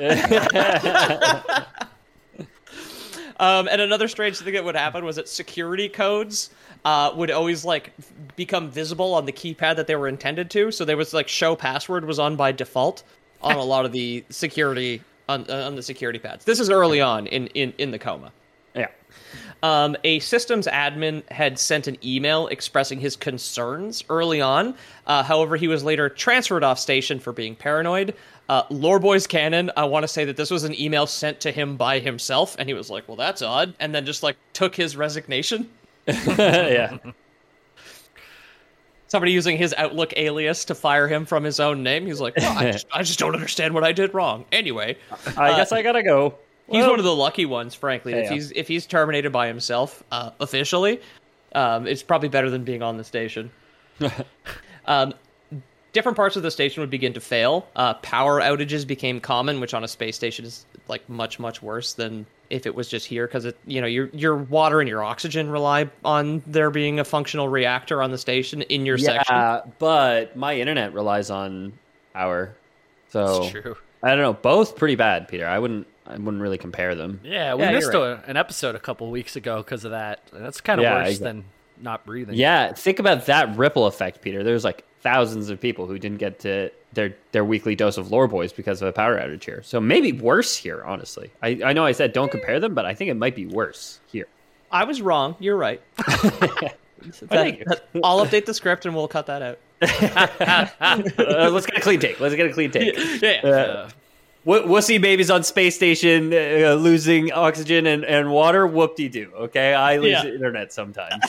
Um, and another strange thing that would happen was that security codes uh, would always like become visible on the keypad that they were intended to. So there was like show password was on by default on a lot of the security on, uh, on the security pads. This is early on in, in, in the coma. Yeah. Um, a systems admin had sent an email expressing his concerns early on. Uh, however, he was later transferred off station for being paranoid. Uh, Loreboy's canon, I want to say that this was an email sent to him by himself, and he was like, well, that's odd, and then just, like, took his resignation. Yeah. Somebody using his Outlook alias to fire him from his own name. He's like, well, I, just, I just don't understand what I did wrong. Anyway. I uh, guess I gotta go. He's Well, one of the lucky ones, frankly. Yeah, if yeah. he's if he's terminated by himself uh, officially, um, it's probably better than being on the station. um, different parts of the station would begin to fail. Uh, power outages became common, which on a space station is like much much worse than if it was just here, because it you know your your water and your oxygen rely on there being a functional reactor on the station in your section. Yeah, but my internet relies on power, so It's true. I don't know. Both pretty bad, Peter. I wouldn't. I wouldn't really compare them. Yeah, we Yeah, you're missed right. a, an episode a couple weeks ago because of that. That's kind of Yeah, worse exactly. than not breathing. Yeah, think about that ripple effect, Peter. There's like thousands of people who didn't get to their their weekly dose of Lore Boys because of a power outage here. So maybe worse here, honestly. I, I know I said don't compare them, but I think it might be worse here. I was wrong. You're right. Thank you. That- I'll update the script and we'll cut that out. Uh, let's get a clean take. Let's get a clean take. Yeah. Uh, w- wussy babies on space station uh, losing oxygen and, and water. Whoop-de-doo. Okay, I lose Yeah. the internet sometimes.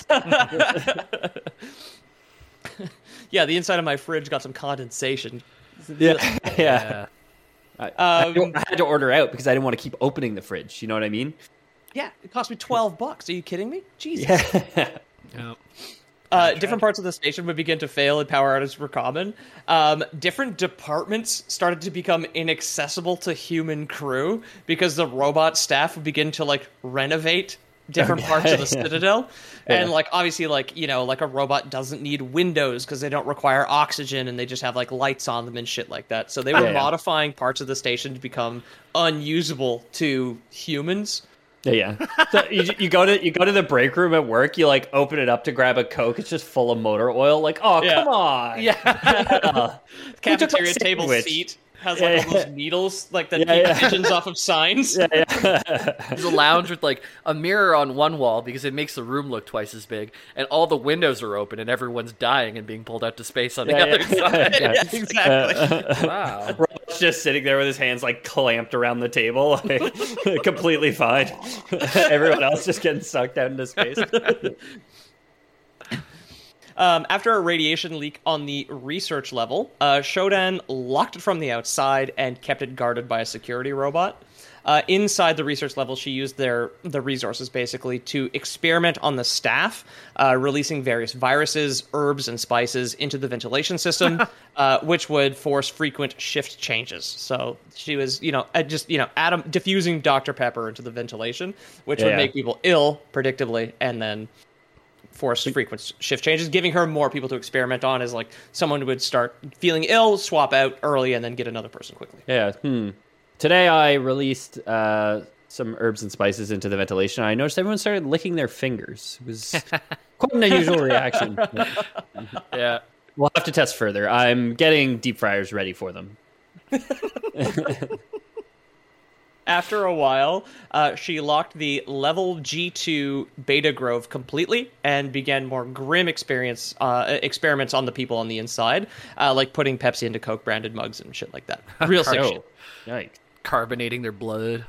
Yeah, the inside of my fridge got some condensation. yeah, yeah. Yeah. I, I Um, I had to order out because I didn't want to keep opening the fridge. You know what I mean? Yeah, it cost me twelve bucks. Are you kidding me? Jesus. Yep. Uh, different parts of the station would begin to fail and power outages were common. Um, different departments started to become inaccessible to human crew because the robot staff would begin to like renovate different Okay. parts of the Citadel. Yeah. And like obviously like, you know, like a robot doesn't need windows because they don't require oxygen and they just have like lights on them and shit like that. So they were Yeah, yeah. modifying parts of the station to become unusable to humans. Yeah, yeah. So you, you go to you go to the break room at work. You like open it up to grab a Coke. It's just full of motor oil. Like, oh Yeah. come on. Yeah. Uh, who took my Cafeteria table sandwich? seat has Yeah, like all yeah. those needles like that Yeah, keep yeah. pigeons off of signs. Yeah, yeah. There's a lounge with like a mirror on one wall because it makes the room look twice as big, and all the windows are open, and everyone's dying and being pulled out to space on the Yeah, other yeah. side. Yeah. Yeah, exactly. Wow. Robot's just sitting there with his hands like clamped around the table, like, completely fine. Everyone else just getting sucked out into space. Um, after a radiation leak on the research level, uh, Shodan locked it from the outside and kept it guarded by a security robot. Uh, inside the research level, she used their the resources basically to experiment on the staff, uh, releasing various viruses, herbs, and spices into the ventilation system, uh, which would force frequent shift changes. So she was, you know, uh, just you know, atom diffusing Doctor Pepper into the ventilation, which Yeah, would yeah. make people ill predictably, and then force frequent shift changes, giving her more people to experiment on as like someone would start feeling ill, swap out early, and then get another person quickly. Yeah. Hmm. Today I released uh, some herbs and spices into the ventilation. I noticed everyone started licking their fingers. It was quite an unusual reaction. Yeah. We'll have to test further. I'm getting deep fryers ready for them. After a while, uh, she locked the level G two Beta Grove completely and began more grim experience uh, experiments on the people on the inside, uh, like putting Pepsi into Coke branded mugs and shit like that. Real sick shit. Oh, yikes. Carbonating their blood.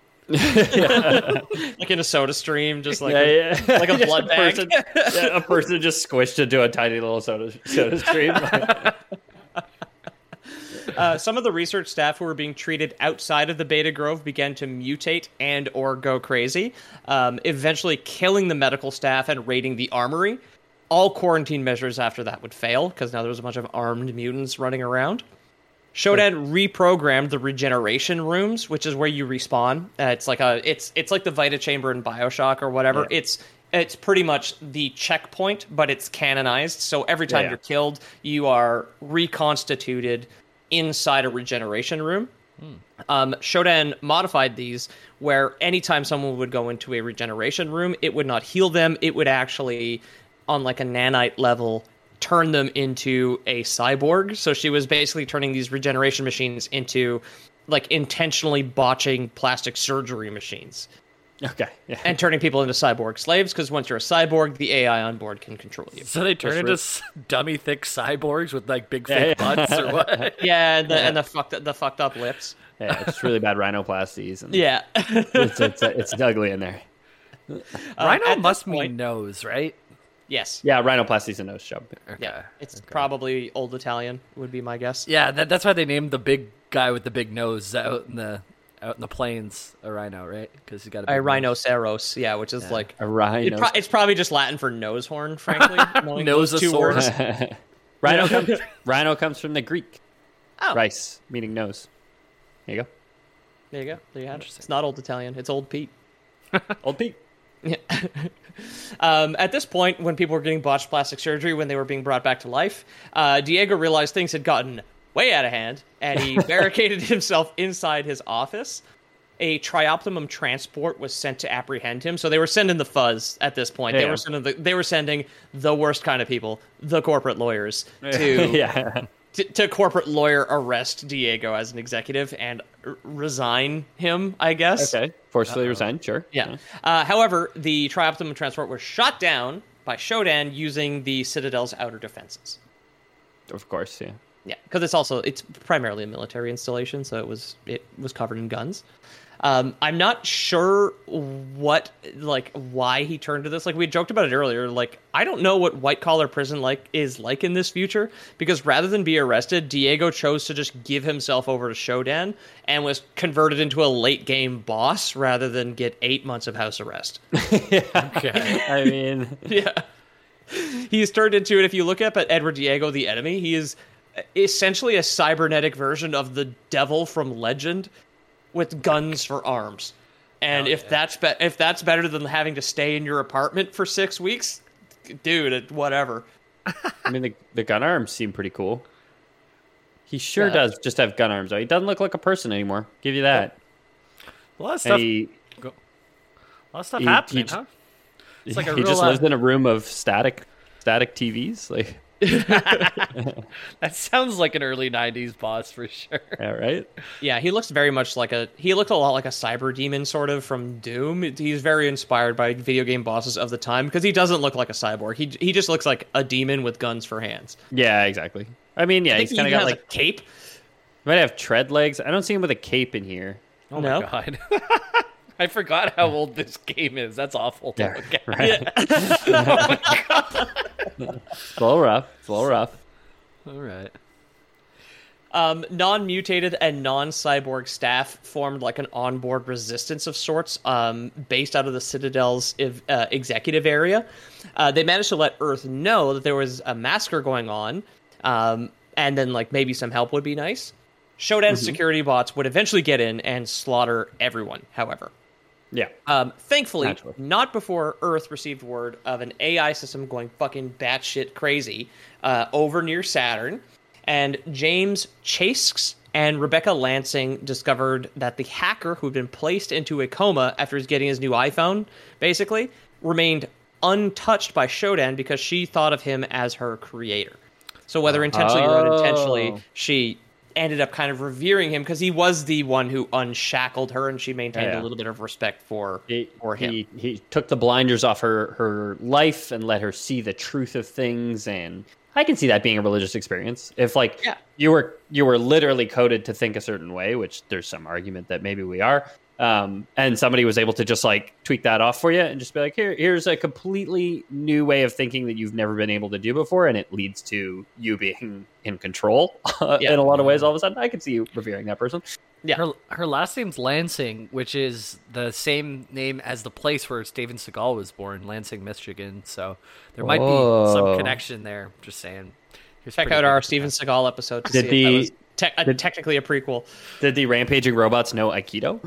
Like in a soda stream, just like yeah, a, yeah. like a Just blood bag. person, yeah, a person just squished into a tiny little soda soda stream. Uh, some of the research staff who were being treated outside of the Beta Grove began to mutate and or go crazy, um, eventually killing the medical staff and raiding the armory. All quarantine measures after that would fail, because now there was a bunch of armed mutants running around. Shodan reprogrammed the regeneration rooms, which is where you respawn. Uh, it's like a it's it's like the Vita Chamber in BioShock or whatever. Yeah. It's it's pretty much the checkpoint, but it's canonized. So every time Yeah, yeah. you're killed, you are reconstituted inside a regeneration room. Hmm. Um, Shodan modified these where anytime someone would go into a regeneration room, it would not heal them. It would actually, on like a nanite level, turn them into a cyborg. So she was basically turning these regeneration machines into like intentionally botching plastic surgery machines. Okay. Yeah. And turning people into cyborg slaves, because once you're a cyborg, the A I on board can control you. So they turn Just into re- s- dummy thick cyborgs with like big Yeah, fake yeah. butts or what? Yeah, and the, and the fucked the fucked up lips. Yeah, it's really bad rhinoplasties. And Yeah. it's, it's, it's ugly in there. Um, Rhino at must this point- mean nose, right? Yes. Yeah, rhinoplasties and nose job. Okay. Yeah. It's probably old Italian, would be my guess. Yeah, that, that's why they named the big guy with the big nose out in the out in the plains a rhino, right? Because he's got a big A nose. rhinoceros, yeah, which is like A rhino. it pro- it's probably just Latin for nose horn, frankly. knowing those two Nososaurus. words. Rhino comes. Rhino comes from the Greek. Oh. Rice, meaning nose. There you go. There you go. There you have it. It's not old Italian. It's old Pete. Old Pete. Yeah. um, at this point, when people were getting botched plastic surgery, when they were being brought back to life, uh, Diego realized things had gotten way out of hand, and he barricaded himself inside his office. A Trioptimum transport was sent to apprehend him, so they were sending the fuzz at this point. They Yeah. were sending the, they were sending the worst kind of people, the corporate lawyers, to yeah. to, to corporate lawyer arrest Diego as an executive and r- resign him, I guess. Okay. Forcefully resigned. Sure. Yeah. Uh, however, the Trioptimum transport was shot down by Shodan using the Citadel's outer defenses. Of course. Yeah. Yeah, because it's also it's primarily a military installation, so it was it was covered in guns. Um, I'm not sure what like why he turned to this. Like we joked about it earlier. Like I don't know what white collar prison like is like in this future, because rather than be arrested, Diego chose to just give himself over to Shodan and was converted into a late game boss rather than get eight months of house arrest. Okay. I mean, Yeah, he's turned into it. If you look up at Edward Diego, the enemy, he is essentially a cybernetic version of the devil from Legend with guns for arms. And Hell if yeah. that's be- if that's better than having to stay in your apartment for six weeks, dude, it, whatever. I mean, the the gun arms seem pretty cool. He sure Yeah. does just have gun arms. Though. He doesn't look like a person anymore. Give you that. A lot of And stuff. he, A lot of stuff he- happening, he- huh? It's like a he real, just uh, lives in a room of static static T Vs. Like, That sounds like an early nineties boss for sure. yeah, right? Yeah, he looks very much like a he looked a lot like a cyber demon sort of from Doom. He's very inspired by video game bosses of the time because he doesn't look like a cyborg. He he just looks like a demon with guns for hands. Yeah, exactly. I mean, yeah, I think he's he kind of even got has like a cape. he might have tread legs. I don't see him with a cape in here. Oh No. my god. I forgot how old this game is. That's awful. To Yeah, look at. right. It's a little rough. It's a little rough. All right. Um, non-mutated and non-cyborg staff formed like an onboard resistance of sorts, um, based out of the Citadel's ev- uh, executive area. Uh, they managed to let Earth know that there was a massacre going on, um, and then like maybe some help would be nice. Shodan's security bots would eventually get in and slaughter everyone, however. Yeah. Um, thankfully, Naturally. not before Earth received word of an A I system going fucking batshit crazy uh, over near Saturn, and James Chasks and Rebecca Lansing discovered that the hacker who'd been placed into a coma after he's getting his new iPhone, basically, remained untouched by Shodan because she thought of him as her creator. So whether intentionally or unintentionally, Oh. she ended up kind of revering him because he was the one who unshackled her, and she maintained Yeah. a little bit of respect for He, for him. he he took the blinders off her her life and let her see the truth of things, and I can see that being a religious experience. If like Yeah. you were you were literally coded to think a certain way, which there's some argument that maybe we are, um, and somebody was able to just like tweak that off for you and just be like, here here's a completely new way of thinking that you've never been able to do before, and it leads to you being in control uh, Yeah. in a lot of ways. All of a sudden, I can see you revering that person. Yeah. Her her last name's Lansing, which is the same name as the place where Steven Seagal was born, Lansing, Michigan. So there might be Whoa. some connection there. Just saying. Here's Check pretty out good. our Steven Seagal episode to Did see the if that was Te- uh, technically a prequel. Did the rampaging robots know Aikido?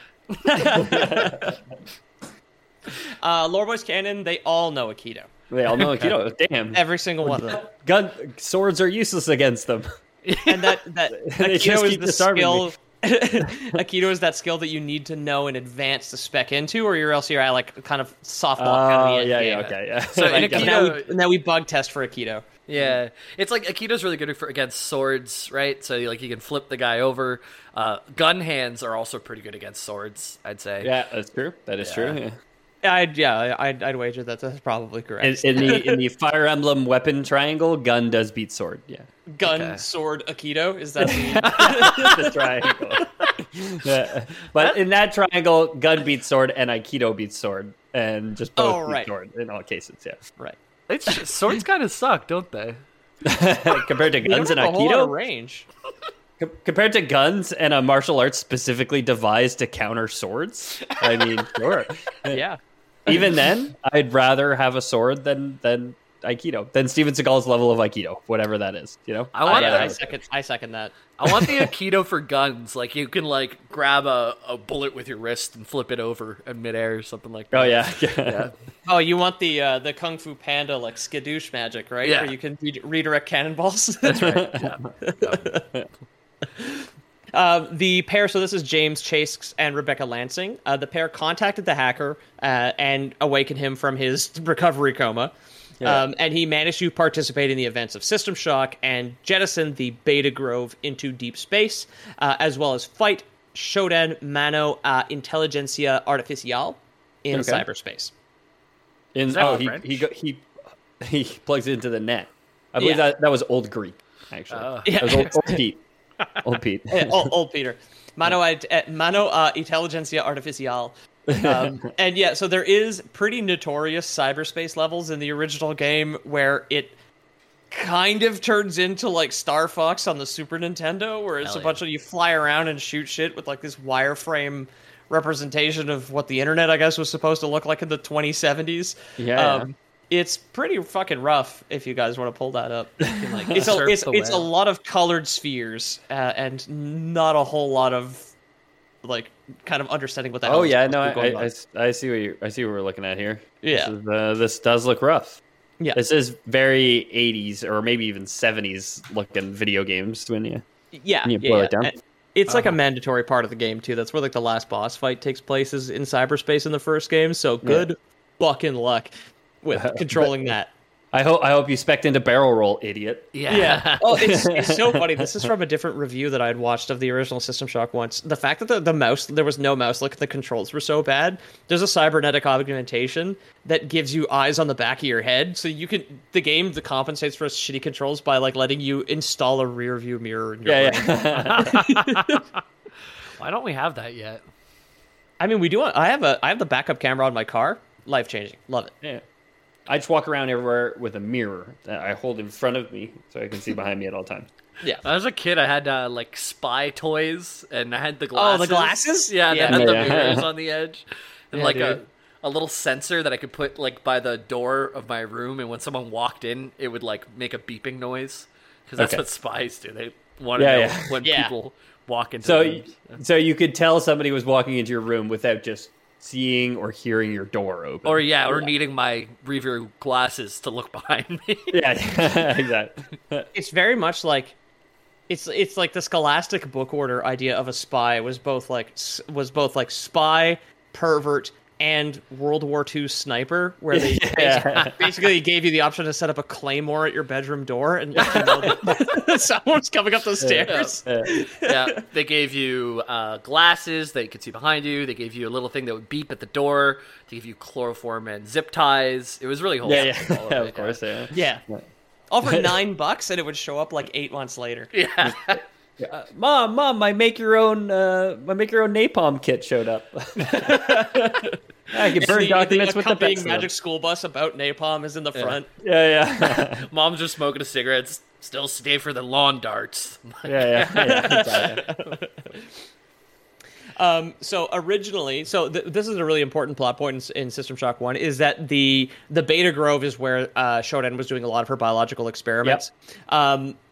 Uh, Lore Boys canon, they all know Aikido. They all know Aikido. Damn. Every single one of them. Gun swords are useless against them. And that, that They just Aikido is keep the disarming skill... me. Aikido is that skill that you need to know in advance to spec into, or you're else you're at like kind of softball Oh, kind of the end yeah, game. yeah, okay, yeah. So in Like, Aikido- now, we, now we bug test for Aikido. Yeah, it's like Aikido's really good for against swords, right? So like you can flip the guy over. Uh, gun hands are also pretty good against swords, I'd say. Yeah, that's true. That is Yeah. true. Yeah. I'd, yeah, I'd, I'd wager that that's probably In, correct. in the in the Fire Emblem weapon triangle, gun does beat sword. Yeah, Gun, Okay. sword, Aikido, is that the... the triangle. Yeah. But in that triangle, gun beats sword and Aikido beats sword, and just both Oh, beat right. sword in all cases. Yeah, Right. It's, swords kind of suck, don't they? compared to We don't guns and have a whole lot of Aikido, range. Com- compared to guns and a martial arts specifically devised to counter swords. I mean, sure. Yeah. Even then, I'd rather have a sword than than Aikido, than Steven Seagal's level of Aikido, whatever that is. You know, I want I, the, I second. I second that. I want the Aikido for guns. Like you can like grab a, a bullet with your wrist and flip it over in midair or something like that. Oh yeah, Yeah. Oh, you want the uh, the Kung Fu Panda like skadoosh magic, right? Yeah. Where you can re- redirect cannonballs. That's right. Yeah. Um, the pair, so this is James Chase and Rebecca Lansing. Uh, the pair contacted the hacker uh, and awakened him from his recovery coma. Yeah. Um, and he managed to participate in the events of System Shock and jettison the Beta Grove into deep space, uh, as well as fight Shodan Mano uh, Intelligencia Artificial in Okay. cyberspace. In, that oh, he, French? he go- he he plugs it into the net. I believe Yeah. that that was Old Greek, actually. Oh. That was old, old Pete. Old Pete. Yeah, old, old Peter. Mano, uh, Mano uh, Intelligencia Artificial. Um, and yeah, so there is pretty notorious cyberspace levels in the original game where it kind of turns into like Star Fox on the Super Nintendo, where it's Hell a yeah. bunch of you fly around and shoot shit with like this wireframe representation of what the internet, I guess, was supposed to look like in the twenty seventies. Yeah, Um, it's pretty fucking rough if you guys want to pull that up. Like, It's a, surf it's, the it's a web. lot of colored spheres uh, and not a whole lot of like kind of understanding what that. Oh yeah, no, I, I, I s- I see what you I see what we're looking at here. Yeah. this, is, uh, this does look rough. Yeah. This is very eighties or maybe even seventies looking video games when you yeah, Can you yeah, boil yeah. it down? And It's like a mandatory part of the game too. That's where like the last boss fight takes place is in cyberspace in the first game. So good fucking luck with controlling that. I hope I hope you spec'd into barrel roll, idiot. Yeah. Yeah. Oh, it's, it's so funny. This is from a different review that I had watched of the original System Shock once. The fact that the, the mouse, there was no mouse, look, the controls were so bad. There's a cybernetic augmentation that gives you eyes on the back of your head. So you can, the game that compensates for shitty controls by like letting you install a rear view mirror in your Yeah, brain. yeah. Why don't we have that yet? I mean, we do, I have a, I have the backup camera on my car. Life changing. Love it. yeah. I just walk around everywhere with a mirror that I hold in front of me so I can see behind me at all times. Yeah. When I was a kid, I had uh, like spy toys, and I had the glasses. Oh, the glasses? Yeah, Yeah. that had the Yeah. mirrors on the edge, and Yeah, like a, dude. a little sensor that I could put like by the door of my room, and when someone walked in, it would like make a beeping noise because that's Okay. what spies do. They want to Yeah, know yeah. when Yeah. people walk into So, rooms. so you could tell somebody was walking into your room without just seeing or hearing your door open. Or yeah, or needing my rear glasses to look behind me. yeah, exactly. It's very much like it's it's like the scholastic book order idea of a spy was both like s- was both like spy, pervert, and World War Two sniper, where they Yeah. basically, basically gave you the option to set up a claymore at your bedroom door and let you know that someone's coming up the stairs. Yeah, they gave you uh, glasses that you could see behind you. They gave you a little thing that would beep at the door. They gave you chloroform and zip ties. It was really wholesome. Yeah, yeah, all of yeah, it, of course. Yeah. Yeah. All for nine bucks, and it would show up like eight months later. Yeah. Uh, mom, mom, my make your own, uh, my make your own napalm kit showed up. I can burn the, documents the with the accompanying best magic school bus about napalm is in the front. Yeah, yeah, Mom's just smoking a cigarette. s- Still stay for the lawn darts. yeah, yeah, yeah. Exactly. Um, so originally, so th- this is a really important plot point in, in System Shock One is that the the Beta Grove is where uh, Shodan was doing a lot of her biological experiments. Um,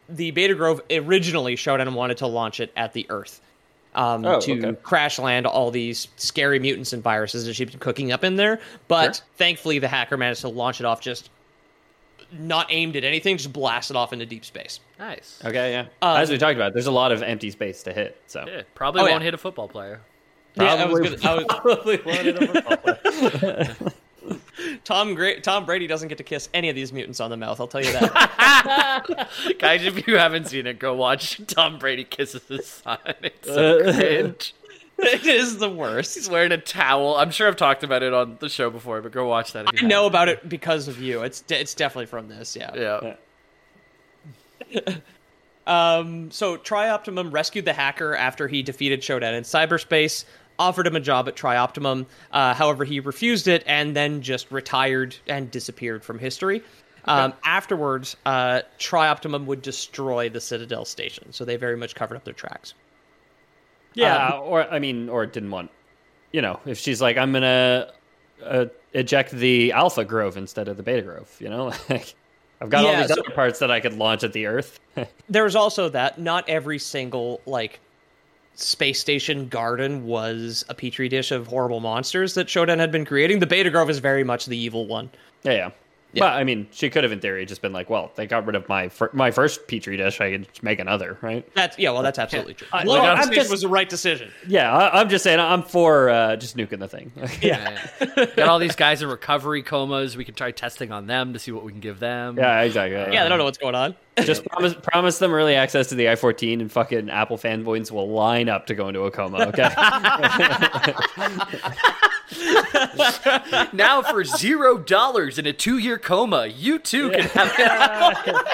the Beta Grove originally Shodan wanted to launch it at the Earth. Um, Oh, to okay. crash land all these scary mutants and viruses that she'd been cooking up in there. But Sure. thankfully, the hacker managed to launch it off just not aimed at anything, just blast it off into deep space. Nice. Okay, yeah. Um, As we talked about, there's a lot of empty space to hit. So Yeah, probably Oh, won't yeah. hit a football player. Yeah, I was Probably- gonna, I was, probably won't hit a football player. Tom Gra- Tom Brady doesn't get to kiss any of these mutants on the mouth. I'll tell you that. Guys, if you haven't seen it, go watch Tom Brady kisses his son. It's Uh, so cringe. It is the worst. He's wearing a towel. I'm sure I've talked about it on the show before, but go watch that. If you I know haven't. about it because of you. It's de- it's definitely from this. Yeah. Yeah. Um. So Trioptimum rescued the hacker after he defeated Shodan in cyberspace. Offered him a job at Trioptimum. Uh, however, he refused it and then just retired and disappeared from history. Um, afterwards, uh, Trioptimum would destroy the Citadel station, so they very much covered up their tracks. Yeah, or I mean, or didn't want, you know, if she's like, I'm gonna uh, eject the Alpha Grove instead of the Beta Grove, you know, like I've got all Yeah, these so- other parts that I could launch at the Earth. There was also that not every single like space station garden was a petri dish of horrible monsters that Shodan had been creating. The Beta Grove is very much the evil one. yeah, yeah. But I mean, she could have, in theory, just been like, "Well, they got rid of my fir- my first petri dish. I could make another, right?" That's yeah, well, that's absolutely true. I- Look, well, I'm I'm just- was the right decision. Yeah, I, I'm just saying, I'm for uh, just nuking the thing. Yeah, Got all these guys in recovery comas. We can try testing on them to see what we can give them. yeah, exactly. Yeah, yeah, they don't know what's going on. Just promise promise them early access to the i fourteen, and fucking Apple fanboys will line up to go into a coma. Okay. Now for zero dollars in a two-year coma, you too can have it.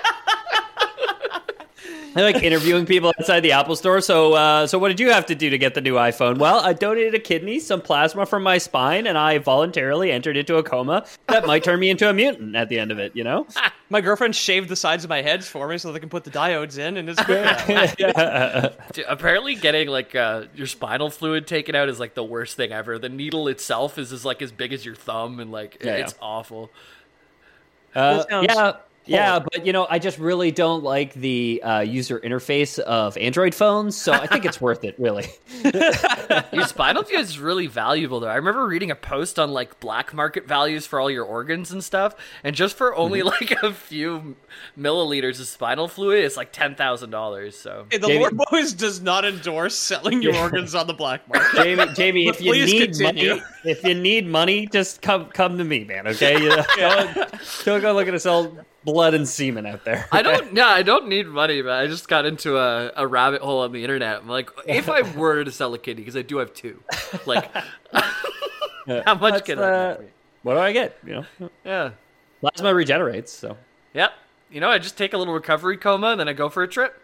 I like interviewing people outside the Apple store. So, uh, so what did you have to do to get the new iPhone? Well, I donated a kidney, some plasma from my spine, and I voluntarily entered into a coma that might turn me into a mutant at the end of it. You know? My girlfriend shaved the sides of my head for me so they can put the diodes in, and it's great. Dude, apparently, getting like uh, your spinal fluid taken out is like the worst thing ever. The needle itself is as like as big as your thumb, and like Yeah, it's yeah. awful. Uh, sounds yeah. Yeah, but you know, I just really don't like the uh, user interface of Android phones, so I think it's worth it, really. Your spinal fluid is really valuable, though. I remember reading a post on like black market values for all your organs and stuff, and just for only like a few milliliters of spinal fluid, it's like ten thousand dollars. So Hey, the Jamie- Lord Boys does not endorse selling your organs on the black market. Jamie, Jamie, But if you please need continue. money, if you need money, just come come to me, man. Okay, you know, don't, don't go looking to sell blood and semen out there. I don't, yeah, I don't need money, but I just got into a, a rabbit hole on the internet. I'm like, if I were to sell a kidney, because I do have two, like, how much That's, can uh, I get? What do I get? You know, Yeah. plasma regenerates, so. Yep. You know, I just take a little recovery coma, and then I go for a trip.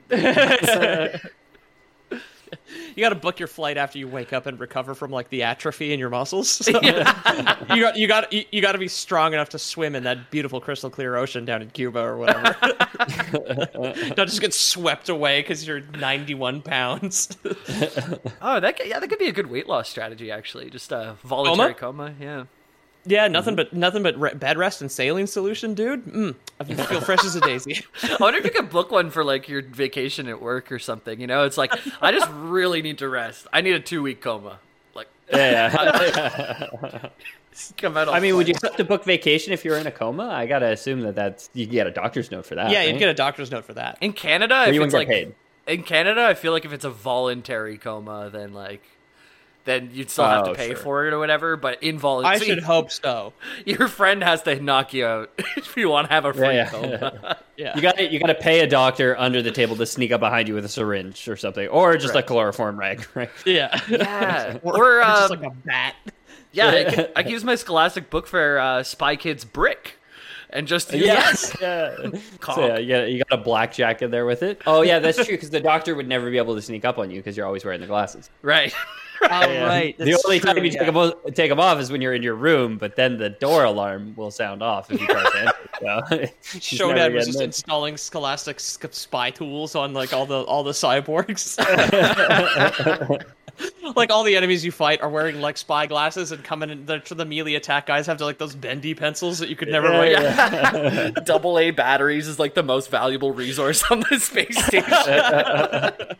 You got to book your flight after you wake up and recover from like the atrophy in your muscles. So, you got you got you, you got to be strong enough to swim in that beautiful crystal clear ocean down in Cuba or whatever. Don't just get swept away because you're ninety-one pounds. Oh, that could, yeah, that could be a good weight loss strategy, actually. Just a voluntary coma, yeah. Yeah, nothing but nothing but re- bed rest and saline solution, dude. Mm, I feel fresh as a daisy. I wonder if you could book one for like your vacation at work or something. You know, it's like I just really need to rest. I need a two week coma. Like, Yeah, yeah. come out. All I mean, would you flat. have to book vacation if you're in a coma? I gotta assume that that's you get a doctor's note for that. Yeah, right? you'd get a doctor's note for that. in Canada? Or If you it's wouldn't like get in paid. Canada, I feel like if it's a voluntary coma, then like then you'd still have to Oh, pay sure. for it or whatever. But I involuntary, should hope so. your friend has to knock you out if you want to have a free Yeah, yeah. coma. Yeah. You got to you got to pay a doctor under the table to sneak up behind you with a syringe or something, or just Right. a chloroform rag, right? Yeah. Yeah, or, or or just uh, like a bat. yeah, I can, I can use my Scholastic book for uh, Spy Kids Brick, and just use Yes. Yeah. Conk. So yeah, you got, you got a blackjack in there with it. Oh yeah, that's true because the doctor would never be able to sneak up on you because you're always wearing the glasses. right. Oh, right. The only time you take them, o- take them off is when you're in your room, but then the door alarm will sound off if you try to answer. So she's never Shodan was getting just it. installing Scholastic sc- spy tools on like all the all the cyborgs. Like all the enemies you fight are wearing like spy glasses and coming in the, the melee attack guys have to like those bendy pencils that you could never write. Yeah. Double A batteries is like the most valuable resource on the space station.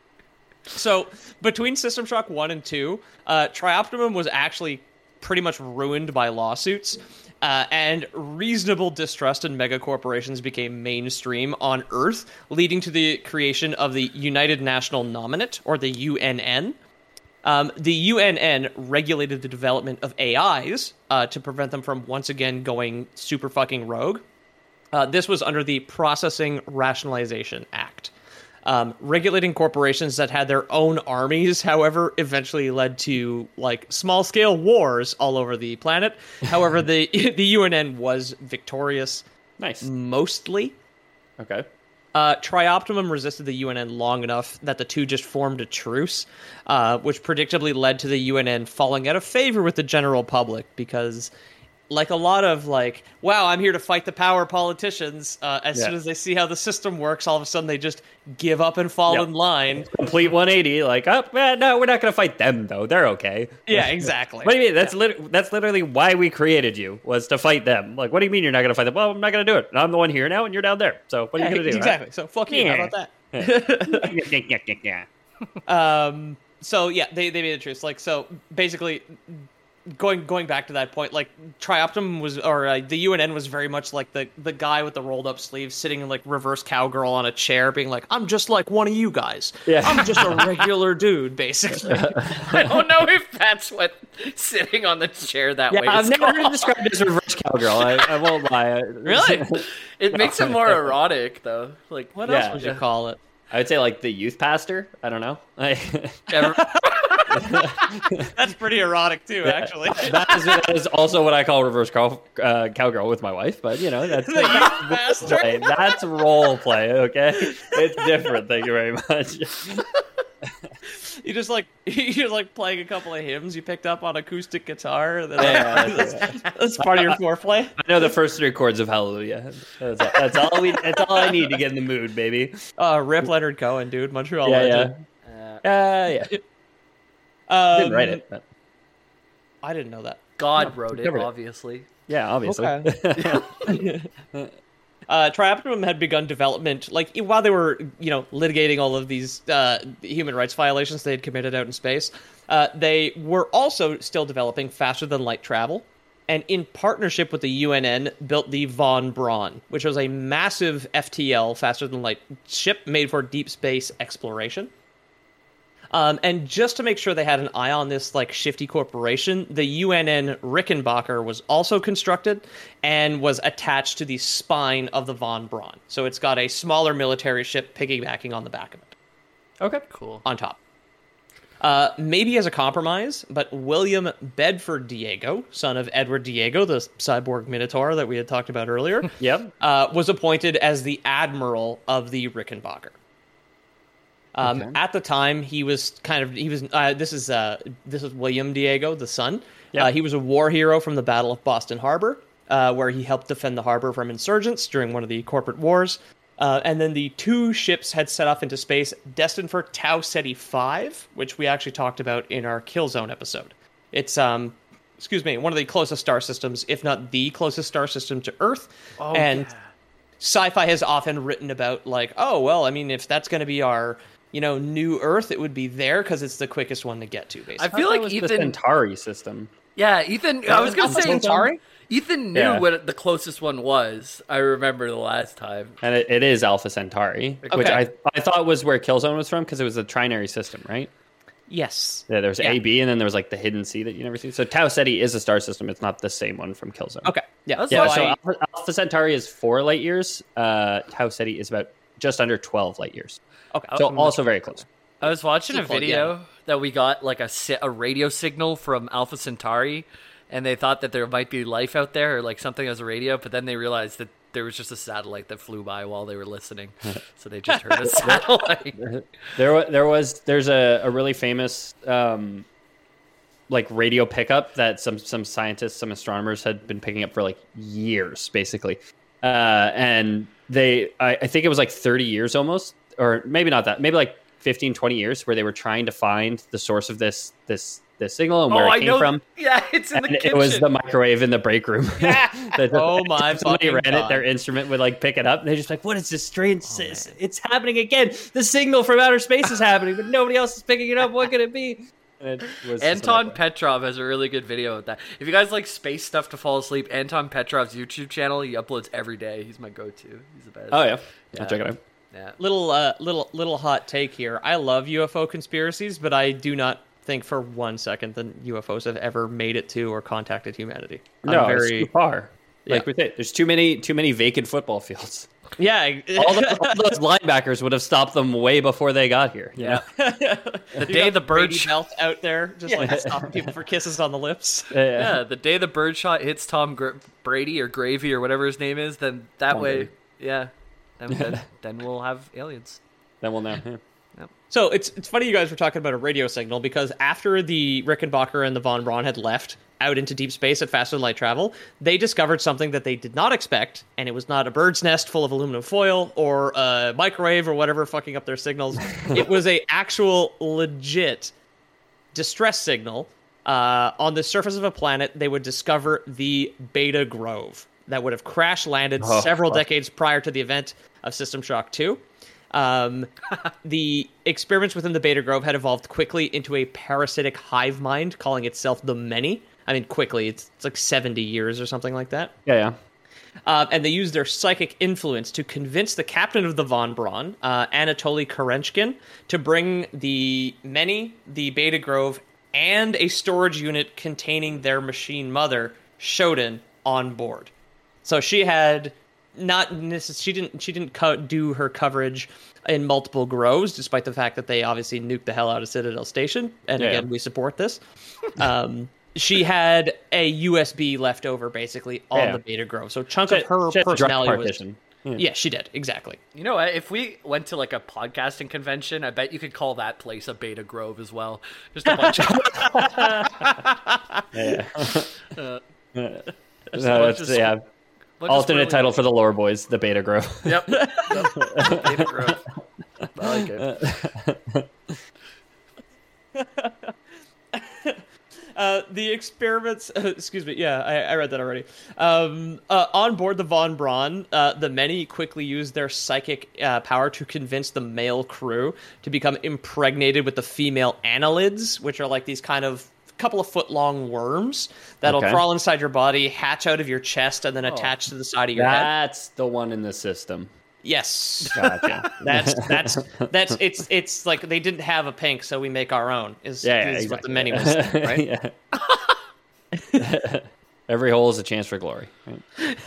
So between System Shock one and two, uh, Trioptimum was actually pretty much ruined by lawsuits. Uh, and reasonable distrust in megacorporations became mainstream on Earth, leading to the creation of the United National Nominate, or the U N N. Um, the U N N regulated the development of A Is uh, to prevent them from once again going super fucking rogue. Uh, this was under the Processing Rationalization Act. Um, regulating corporations that had their own armies, however, eventually led to like small-scale wars all over the planet. However, the the U N N was victorious, Nice. mostly. Okay. Uh, Trioptimum resisted the U N N long enough that the two just formed a truce, uh, which predictably led to the U N N falling out of favor with the general public because, like a lot of like, wow, I'm here to fight the power politicians. Uh, as Yeah. soon as they see how the system works, all of a sudden they just give up and fall Yep. in line. Complete one eighty. Like, oh, eh, no, we're not going to fight them, though. They're okay. Yeah, exactly. What do you mean? That's lit- that's literally why we created you, was to fight them. Like, what do you mean you're not going to fight them? Well, I'm not going to do it. I'm the one here now, and you're down there. So what are Yeah, you going to do? exactly. So fuck you. How Yeah. about that? Right? Yeah. Um. So yeah, they they made a truce. Like so, basically, going going back to that point, like Trioptimum was, or uh, the U N N was very much like the the guy with the rolled up sleeves, sitting in like reverse cowgirl on a chair, being like, "I'm just like one of you guys. Yeah. I'm just a regular dude, basically." I don't know if that's what sitting on the chair that Yeah, way I've is never heard called. it described as reverse cowgirl. I, I won't lie. Really? It makes it more erotic, though. Like What Yeah. else would you call it? I would say like the youth pastor. I don't know. I, That's pretty erotic too, actually. that, is, that is also what I call reverse cow, uh, cowgirl with my wife. But you know, that's Bastard. role play. That's role play. Okay, it's different. Thank you very much. You just like you're like playing a couple of hymns you picked up on acoustic guitar. And then, Yeah, that's, that's- that's part of your foreplay. I know the first three chords of Hallelujah. That's, that's all we. That's all I need to get in the mood, baby. Uh, rip Leonard Cohen, dude, Montreal Yeah, legend. yeah. Uh, yeah. Um, Didn't write it. But I didn't know that. God wrote it, covered it. obviously. yeah, obviously. Uh, Trioptimum had begun development, like while they were, you know, litigating all of these uh, human rights violations they had committed out in space. Uh, they were also still developing faster than light travel, and in partnership with the U N N, built the Von Braun, which was a massive F T L, faster than light ship made for deep space exploration. Um, and just to make sure they had an eye on this like shifty corporation, the U N N Rickenbacker was also constructed and was attached to the spine of the Von Braun. So it's got a smaller military ship piggybacking on the back of it, Okay. Cool. on top. Uh, maybe as a compromise, but William Bedford Diego, son of Edward Diego, the cyborg minotaur that we had talked about earlier, Yep. uh, was appointed as the admiral of the Rickenbacker. Um, Okay. At the time, he was kind of he was. Uh, this is uh, this is William Diego, the son. Yep. Uh, he was a war hero from the Battle of Boston Harbor, uh, where he helped defend the harbor from insurgents during one of the corporate wars. Uh, and then the two ships had set off into space, destined for Tau Ceti five, which we actually talked about in our Killzone episode. It's um, excuse me, one of the closest star systems, if not the closest star system to Earth. Oh, and yeah. sci-fi has often written about like, oh well, I mean, if that's going to be our, you know, new Earth, it would be there because it's the quickest one to get to. Basically, I feel like was the Ethan. Centauri system. Yeah, Ethan. I was gonna Alpha say Centauri? Ethan knew Yeah. what the closest one was. I remember the last time. And it, it is Alpha Centauri, which Okay. I I thought was where Killzone was from because it was a trinary system, right? Yes. Yeah, there's Yeah. A, B, and then there was like the hidden C that you never see. So Tau Ceti is a star system. It's not the same one from Killzone. Okay. Yeah. That's Yeah, so so I- Alpha, Alpha Centauri is four light years. Uh, Tau Ceti is about just under twelve light years. okay. So also very close. I was watching a Sequel, video yeah. that we got like a si- a radio signal from Alpha Centauri, and they thought that there might be life out there or like something as a radio, but then they realized that there was just a satellite that flew by while they were listening, so they just heard a satellite. There, wa- there was, there's a, a really famous, um, like radio pickup that some some scientists, some astronomers had been picking up for like years, basically. uh, and they, I, I think it was like thirty years almost, or maybe not that, maybe like fifteen, twenty years, where they were trying to find the source of this this this signal and where oh, it I came know. from. Yeah, it's in And the it kitchen. was the microwave in the break room. The- Oh my if somebody fucking ran God. it, their instrument would like pick it up, and they're just like, "What is this strange? Oh, it's, it's happening again. The signal from outer space is happening, but nobody else is picking it up. What could it be?" And it was just a Anton microwave. Petrov has a really good video of that. If you guys like space stuff to fall asleep, Anton Petrov's YouTube channel, he uploads every day. He's my go-to. He's the best. Oh yeah, Yeah. I'll check it out. Yeah. Little uh, little little hot take here. I love U F O conspiracies, but I do not think for one second that U F Os have ever made it to or contacted humanity. I'm No, very it's too far. Like Yeah. we say, there's too many too many vacant football fields. yeah. All, the, all those linebackers would have stopped them way before they got here. you Yeah. know? The day the bird Brady sh- belt out there, just like stopping people for kisses on the lips. Yeah. Yeah, the day the bird shot hits Tom Gr- Brady or Gravy or whatever his name is, then that Tom way, Brady. yeah, then, then, then we'll have aliens. Then we'll know. Yeah. So it's it's funny you guys were talking about a radio signal, because after the Rickenbacker and the Von Braun had left out into deep space at faster than light travel, they discovered something that they did not expect, and it was not a bird's nest full of aluminum foil or a microwave or whatever fucking up their signals. It was a actual legit distress signal. Uh, on the surface of a planet, they would discover the Beta Grove that would have crash landed Oh, several fuck. decades prior to the event of System Shock two. Um, the experiments within the Beta Grove had evolved quickly into a parasitic hive mind, calling itself the Many. I mean, quickly, it's, it's like seventy years or something like that. Yeah, yeah. Uh, and they used their psychic influence to convince the captain of the Von Braun, uh, Anatoly Kerenchkin, to bring the Many, the Beta Grove, and a storage unit containing their machine mother, Shodan, on board. So she had not necess- she didn't she didn't co- do her coverage in multiple groves, despite the fact that they obviously nuked the hell out of Citadel Station. And Yeah. again, we support this. Um, she had a U S B left over, basically, on Yeah. the Beta Grove. So a chunk She- of her she had a drive personality was. partition. Yeah. Yeah, she did exactly. You know what? If we went to like a podcasting convention, I bet you could call that place a Beta Grove as well. Just a bunch of Yeah. uh, No, just a bunch that's, of yeah. bunch of Alternate squirrely- title for the lore boys, the Beta Grove. Yep. Yep. Beta Grove. I like it. Uh, the experiments, uh, excuse me, yeah, I, I read that already. Um, uh, on board the Von Braun, uh, the Many quickly used their psychic uh, power to convince the male crew to become impregnated with the female annelids, which are like these kind of couple of foot long worms that'll Okay. crawl inside your body, hatch out of your chest, and then attach to the side of your head. That's the one in the system. Yes. Gotcha. That's that's that's it's it's like they didn't have a pink, so we make our own. Is, Yeah, yeah, is what the exactly. Many was saying, right? Yeah. Every hole is a chance for glory. Right?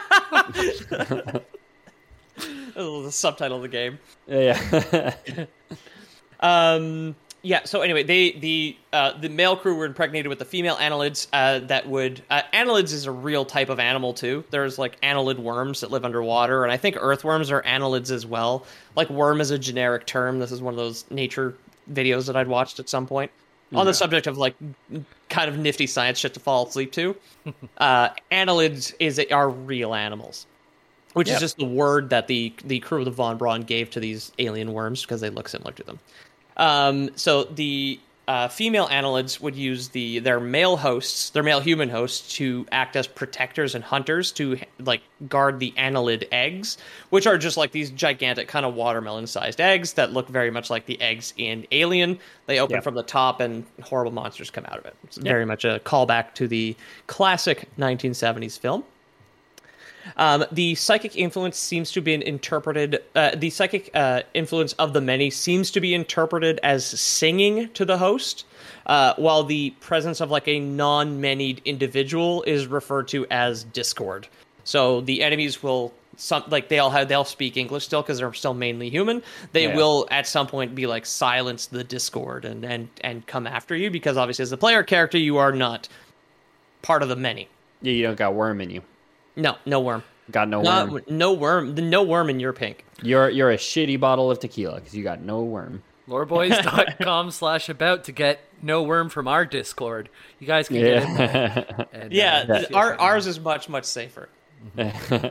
Oh, the subtitle of the game. Yeah. Um. Yeah. So anyway, they the uh, the male crew were impregnated with the female annelids. Uh, that would uh, annelids is a real type of animal too. There's like annelid worms that live underwater, and I think earthworms are annelids as well. Like worm is a generic term. This is one of those nature videos that I'd watched at some point on the subject of like kind of nifty science shit to fall asleep to. uh, annelids is are real animals. Which Yep. is just the word that the the crew of the Von Braun gave to these alien worms because they look similar to them. Um, so the uh, female annelids would use the their male hosts, their male human hosts, to act as protectors and hunters to like guard the annelid eggs, which are just like these gigantic kind of watermelon-sized eggs that look very much like the eggs in Alien. They open Yep. from the top and horrible monsters come out of it. It's very much a callback to the classic nineteen seventies film. Um, the psychic influence seems to be interpreted. Uh, the psychic uh, influence of the Many seems to be interpreted as singing to the host, uh, while the presence of like a non-manyed individual is referred to as discord. So the enemies will some like they all have they'll speak English still because they're still mainly human. They Yeah. will at some point be like silence the discord and and and come after you because obviously as the player character you are not part of the Many. Yeah, you don't got worm in you. No, no worm. Got no Not, worm. no worm. No worm in your pink. You're you're a shitty bottle of tequila because you got no worm. Loreboys.com slash about to get no worm from our Discord. You guys can get in there. Yeah. And, Yeah, uh, th- our, ours is much much safer.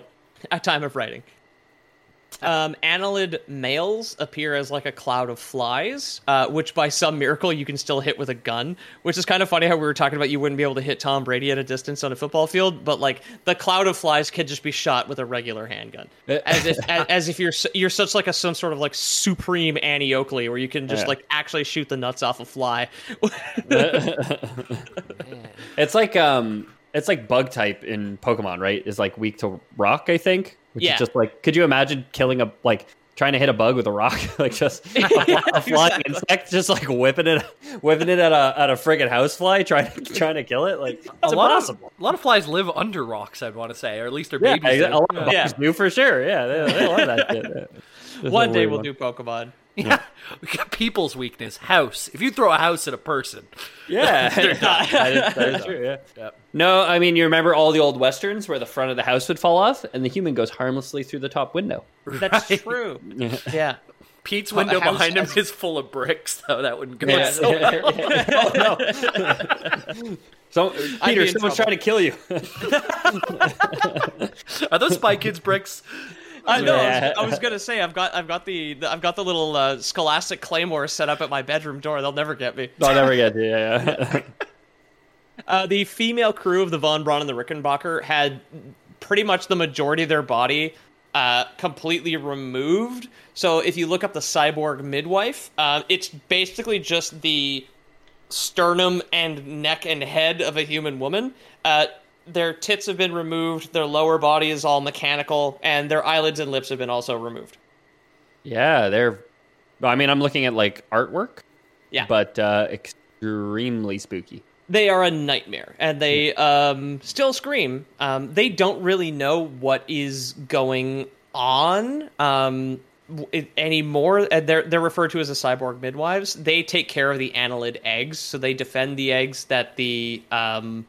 at time of writing. Um, annelid males appear as like a cloud of flies, uh, which by some miracle you can still hit with a gun, which is kind of funny how we were talking about you wouldn't be able to hit Tom Brady at a distance on a football field, but like the cloud of flies can just be shot with a regular handgun, as if as, as if you're you're such like a some sort of like supreme Annie Oakley, where you can just Yeah. like actually shoot the nuts off a fly. It's like um, it's like bug type in Pokemon, right? Is like weak to rock, I think. Which Yeah. is just like, could you imagine killing a like trying to hit a bug with a rock, like just a, fly- a flying Exactly. insect, just like whipping it, whipping it at a at a friggin' housefly, trying trying to kill it? Like it's a lot impossible. of a lot of flies live under rocks, I'd want to say, or at least their Yeah, babies. a do. lot of bugs Yeah. do for sure. Yeah, they, they love that shit. Yeah. There's One no day way we'll one- do Pokemon. Yeah, we got people's weakness. House. If you throw a house at a person, Yeah, that is, that is true. Yeah. Yep. No, I mean you remember all the old westerns where the front of the house would fall off and the human goes harmlessly through the top window. That's true. Yeah. Pete's A window house behind him has- is full of bricks, though. That wouldn't go. Yeah. so well. Oh no! So, I'd Peter, be in someone's trouble. trying to kill you. Are those Spy Kids bricks? I know. I Yeah. was, I was gonna say I've got I've got the, the I've got the little uh, Scholastic Claymore set up at my bedroom door. They'll never get me. I'll never get you. Yeah, yeah. Uh, the female crew of the Von Braun and the Rickenbacker had pretty much the majority of their body uh, completely removed. So if you look up the cyborg midwife, uh, it's basically just the sternum and neck and head of a human woman. Uh, their tits have been removed, their lower body is all mechanical, and their eyelids and lips have been also removed. Yeah, they're. I mean, I'm looking at like artwork. Yeah. But uh, extremely spooky. They are a nightmare, and they um, still scream. Um, they don't really know what is going on um, w- anymore. And they're they're referred to as the cyborg midwives. They take care of the annelid eggs, so they defend the eggs that the um,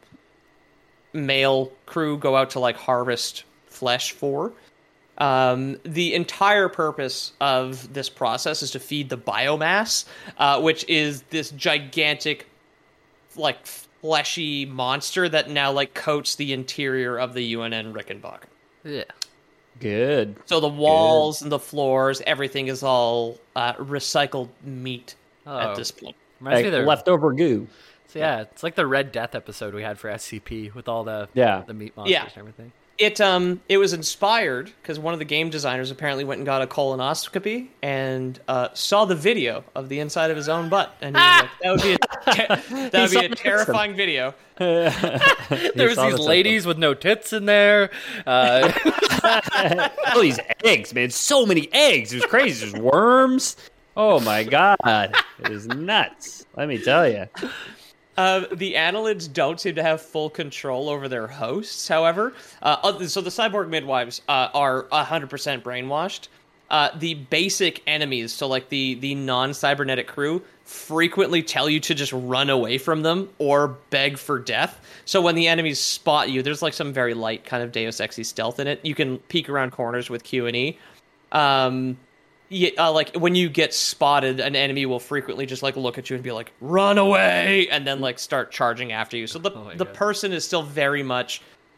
male crew go out to like harvest flesh for. Um, the entire purpose of this process is to feed the biomass, uh, which is this gigantic, like, fleshy monster that now, like, coats the interior of the U N N Rickenbacker. Yeah. Good. So the walls and the floors, everything is all uh, recycled meat Oh. at this point. Reminds me Like of the, leftover goo. so yeah, it's like the Red Death episode we had for S C P with all the Yeah. the meat monsters Yeah. and everything. It um it was inspired because one of the game designers apparently went and got a colonoscopy and uh, saw the video of the inside of his own butt, and he was like, that would be a te- that would saw be a the terrifying video. There was saw these the ladies with no tits in there. Uh, All these eggs, man. So many eggs. It was crazy. There's worms. Oh my god. It is nuts. Let me tell you. Uh, the annelids don't seem to have full control over their hosts, however. Uh, other- so the cyborg midwives uh, are one hundred percent brainwashed. Uh, the basic enemies, so like the, the non-cybernetic crew, frequently tell you to just run away from them or beg for death. So when the enemies spot you, there's like some very light kind of Deus Exy stealth in it. You can peek around corners with Q and E. Um, yeah, uh, like when you get spotted, an enemy will frequently just like look at you and be like, "Run away!" and then like start charging after you. So the Oh my the God. person is still very much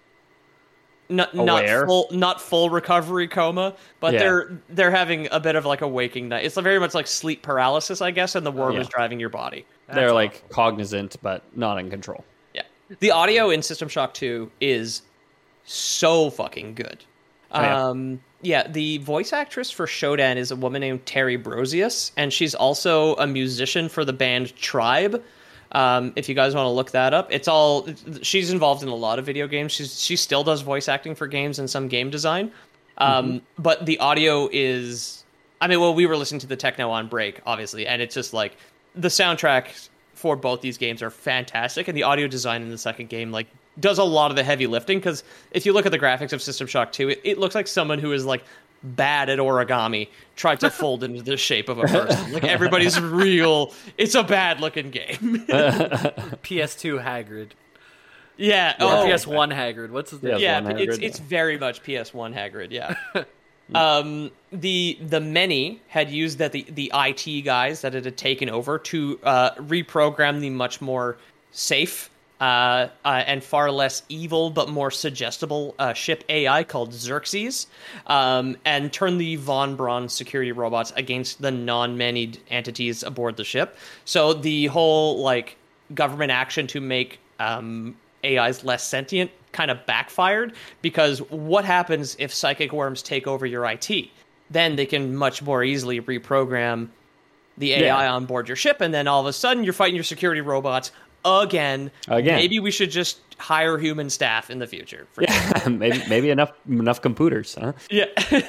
not not Aware. full not full recovery coma, but Yeah. they're they're having a bit of like a waking night. It's very much like sleep paralysis, I guess, and the worm Yeah. is driving your body. They're like cognizant, but not in control. Yeah, the audio in System Shock two is so fucking good. Oh, yeah. Um, yeah, the voice actress for Shodan is a woman named Terry Brosius, and she's also a musician for the band Tribe. Um, if you guys want to look that up, it's all she's involved in a lot of video games. She's she still does voice acting for games and some game design. Um, Mm-hmm. but the audio is, I mean, well, we were listening to the techno on break, obviously, and it's just like the soundtrack for both these games are fantastic, and the audio design in the second game like does a lot of the heavy lifting. Because if you look at the graphics of System Shock two, it, it looks like someone who is like bad at origami tried to fold into the shape of a person. Like everybody's real. It's a bad looking game. P S two Hagrid. yeah. Or Oh, P S one Hagrid. What's his name? Yeah. yeah. one It's Hagrid. it's very much P S one Hagrid. Yeah. um. The the many had used that the the I T guys that it had taken over to uh, reprogram the much more safe uh, uh, and far less evil but more suggestible uh, ship A I called Xerxes, um, and turn the Von Braun security robots against the non-manied entities aboard the ship. So the whole like government action to make um, A Is less sentient kind of backfired, because what happens if psychic worms take over your I T? Then they can much more easily reprogram the A I yeah. on board your ship, and then all of a sudden you're fighting your security robots again. Again. Maybe we should just hire human staff in the future. For yeah, maybe maybe enough enough computers, huh? Yeah.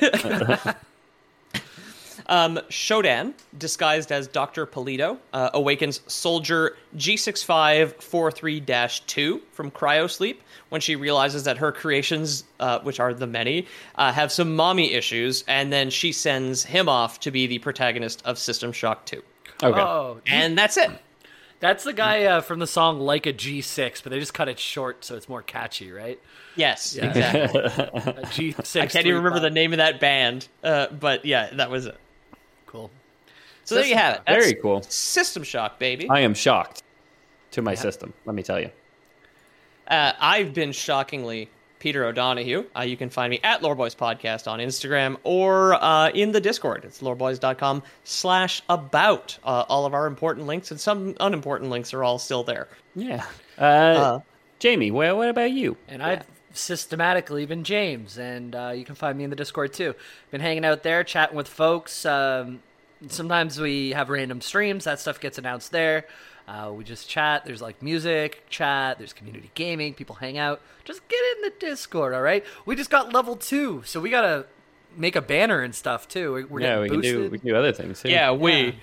um, Shodan, disguised as Doctor Polito, uh, awakens soldier G six five four three dash two from cryosleep when she realizes that her creations, uh, which are the many, uh, have some mommy issues, and then she sends him off to be the protagonist of System Shock two. Okay. Oh, and that's it. That's the guy uh, from the song Like a G six, but they just cut it short so it's more catchy, right? Yes, Yeah. exactly. G six. I can't even remember the name of that band, uh, but yeah, that was it. Cool. So there you have it. That's Very cool. System Shock, baby. I am shocked to my yeah. system, let me tell you. Uh, I've been shockingly Peter O'Donohue. Uh, you can find me at Loreboys Podcast on Instagram or uh, in the Discord. It's loreboys.com slash about. Uh, all of our important links and some unimportant links are all still there. Yeah. Uh, uh, Jamie, well, what about you? And I've systematically been James, and uh, you can find me in the Discord too. Been hanging out there, chatting with folks. Um, sometimes we have random streams. That stuff gets announced there. Uh, we just chat. There's like music, chat. There's community gaming. People hang out. Just get in the Discord, all right? We just got level two, so we got to make a banner and stuff too. We're yeah, we boosted. can do we can do other things too. Yeah, we.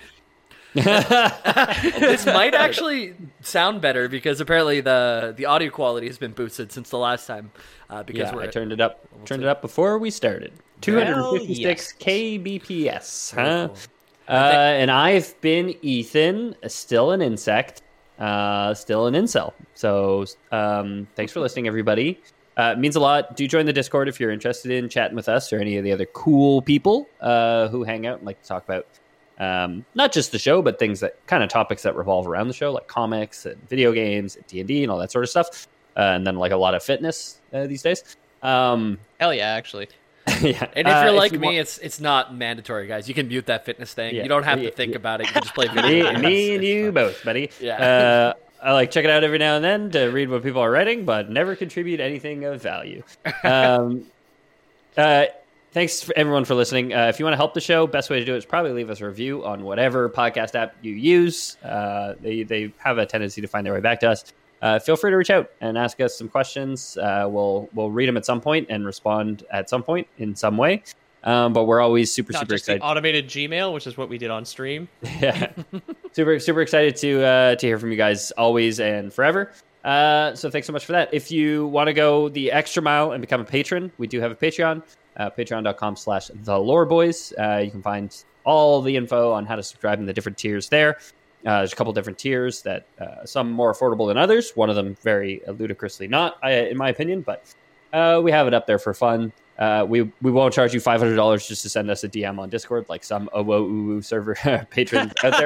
Yeah. This might actually sound better because apparently the the audio quality has been boosted since the last time. Uh, because yeah, we're I turned it up. Turned two. it up before we started. two hundred fifty-six well, yes. kbps, huh? Cool. Uh, and I've been Ethan, still an insect, uh, still an incel. So um, thanks for listening, everybody. Uh, it means a lot. Do join the Discord if you're interested in chatting with us or any of the other cool people uh, who hang out and like to talk about um, not just the show, but things that kind of topics that revolve around the show, like comics and video games and D and D and all that sort of stuff. Uh, and then like a lot of fitness uh, these days. Um, Hell yeah, actually. yeah. And if you're uh, like if you me, want... it's it's not mandatory, guys. You can mute that fitness thing. Yeah. You don't have yeah. to think yeah. about it. You can just play video me, games. me and It's you fun. both, buddy. Yeah. Uh, I like check it out every now and then to read what people are writing, but never contribute anything of value. Um, uh, thanks for everyone for listening. Uh, if you want to help the show, best way to do it is probably leave us a review on whatever podcast app you use. Uh, they they have a tendency to find their way back to us. Uh, feel free to reach out and ask us some questions. Uh, we'll we'll read them at some point and respond at some point in some way. Um, but we're always super Not super just excited. The automated Gmail, which is what we did on stream. Yeah, super super excited to uh, to hear from you guys always and forever. Uh, so thanks so much for that. If you want to go the extra mile and become a patron, we do have a Patreon. Uh, Patreon.com slash the Lore Boys. Uh, you can find all the info on how to subscribe in the different tiers there. Uh, there's a couple different tiers that uh, some more affordable than others. One of them very uh, ludicrously not, I, in my opinion, but uh, we have it up there for fun. Uh, we we won't charge you five hundred dollars just to send us a D M on Discord, like some O O U U server patrons out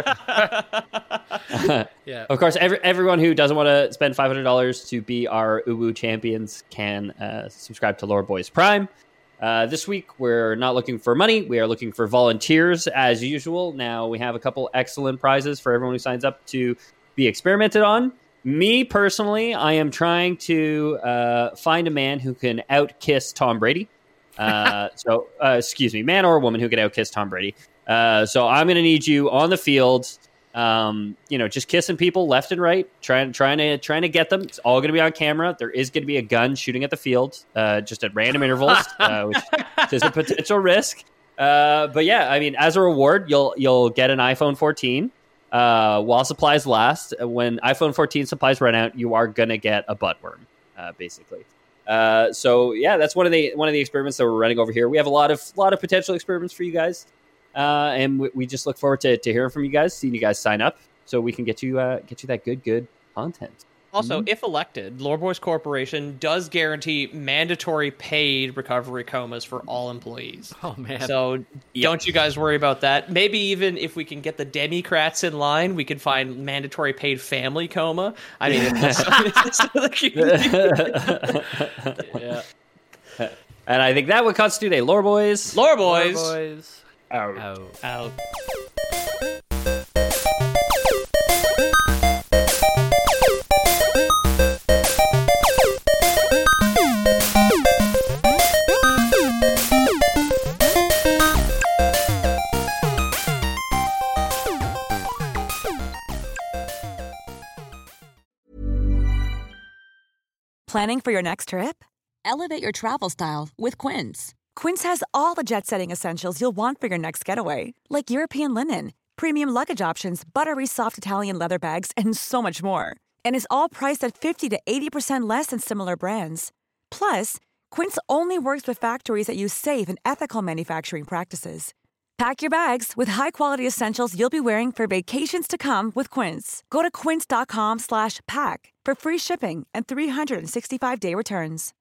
there. Yeah. Of course, every, everyone who doesn't want to spend five hundred dollars to be our U U champions can uh, subscribe to Lore Boys Prime. Uh, this week, we're not looking for money. We are looking for volunteers, as usual. Now, we have a couple excellent prizes for everyone who signs up to be experimented on. Me, personally, I am trying to uh, find a man who can out-kiss Tom Brady. Uh, so, uh, excuse me, man or woman who can out-kiss Tom Brady. Uh, so, I'm going to need you on the field, um, you know, just kissing people left and right, trying, trying to, trying to get them. It's all going to be on camera. There is going to be a gun shooting at the field, uh, just at random intervals, uh, which is a potential risk. Uh, but yeah, I mean, as a reward, you'll you'll get an iPhone fourteen uh, while supplies last. When iPhone fourteen supplies run out, you are going to get a buttworm, uh, basically. Uh, so yeah, that's one of the one of the experiments that we're running over here. We have a lot of lot of potential experiments for you guys. Uh, and we, we just look forward to, to hearing from you guys, seeing you guys sign up, so we can get you uh, get you that good good content. Also, Mm-hmm. if elected, Lore Boys Corporation does guarantee mandatory paid recovery comas for all employees. Oh man. So don't you guys worry about that. Maybe even if we can get the Democrats in line, we could find mandatory paid family coma. I mean, if that's the community. Yeah. And I think that would constitute a Lore Boys. Lore Boys. Boys. Out. Out. Out. Planning for your next trip? Elevate your travel style with Quince. Quince has all the jet-setting essentials you'll want for your next getaway, like European linen, premium luggage options, buttery soft Italian leather bags, and so much more. And is all priced at fifty to eighty percent less than similar brands. Plus, Quince only works with factories that use safe and ethical manufacturing practices. Pack your bags with high-quality essentials you'll be wearing for vacations to come with Quince. Go to quince.com slash pack for free shipping and three sixty-five day returns.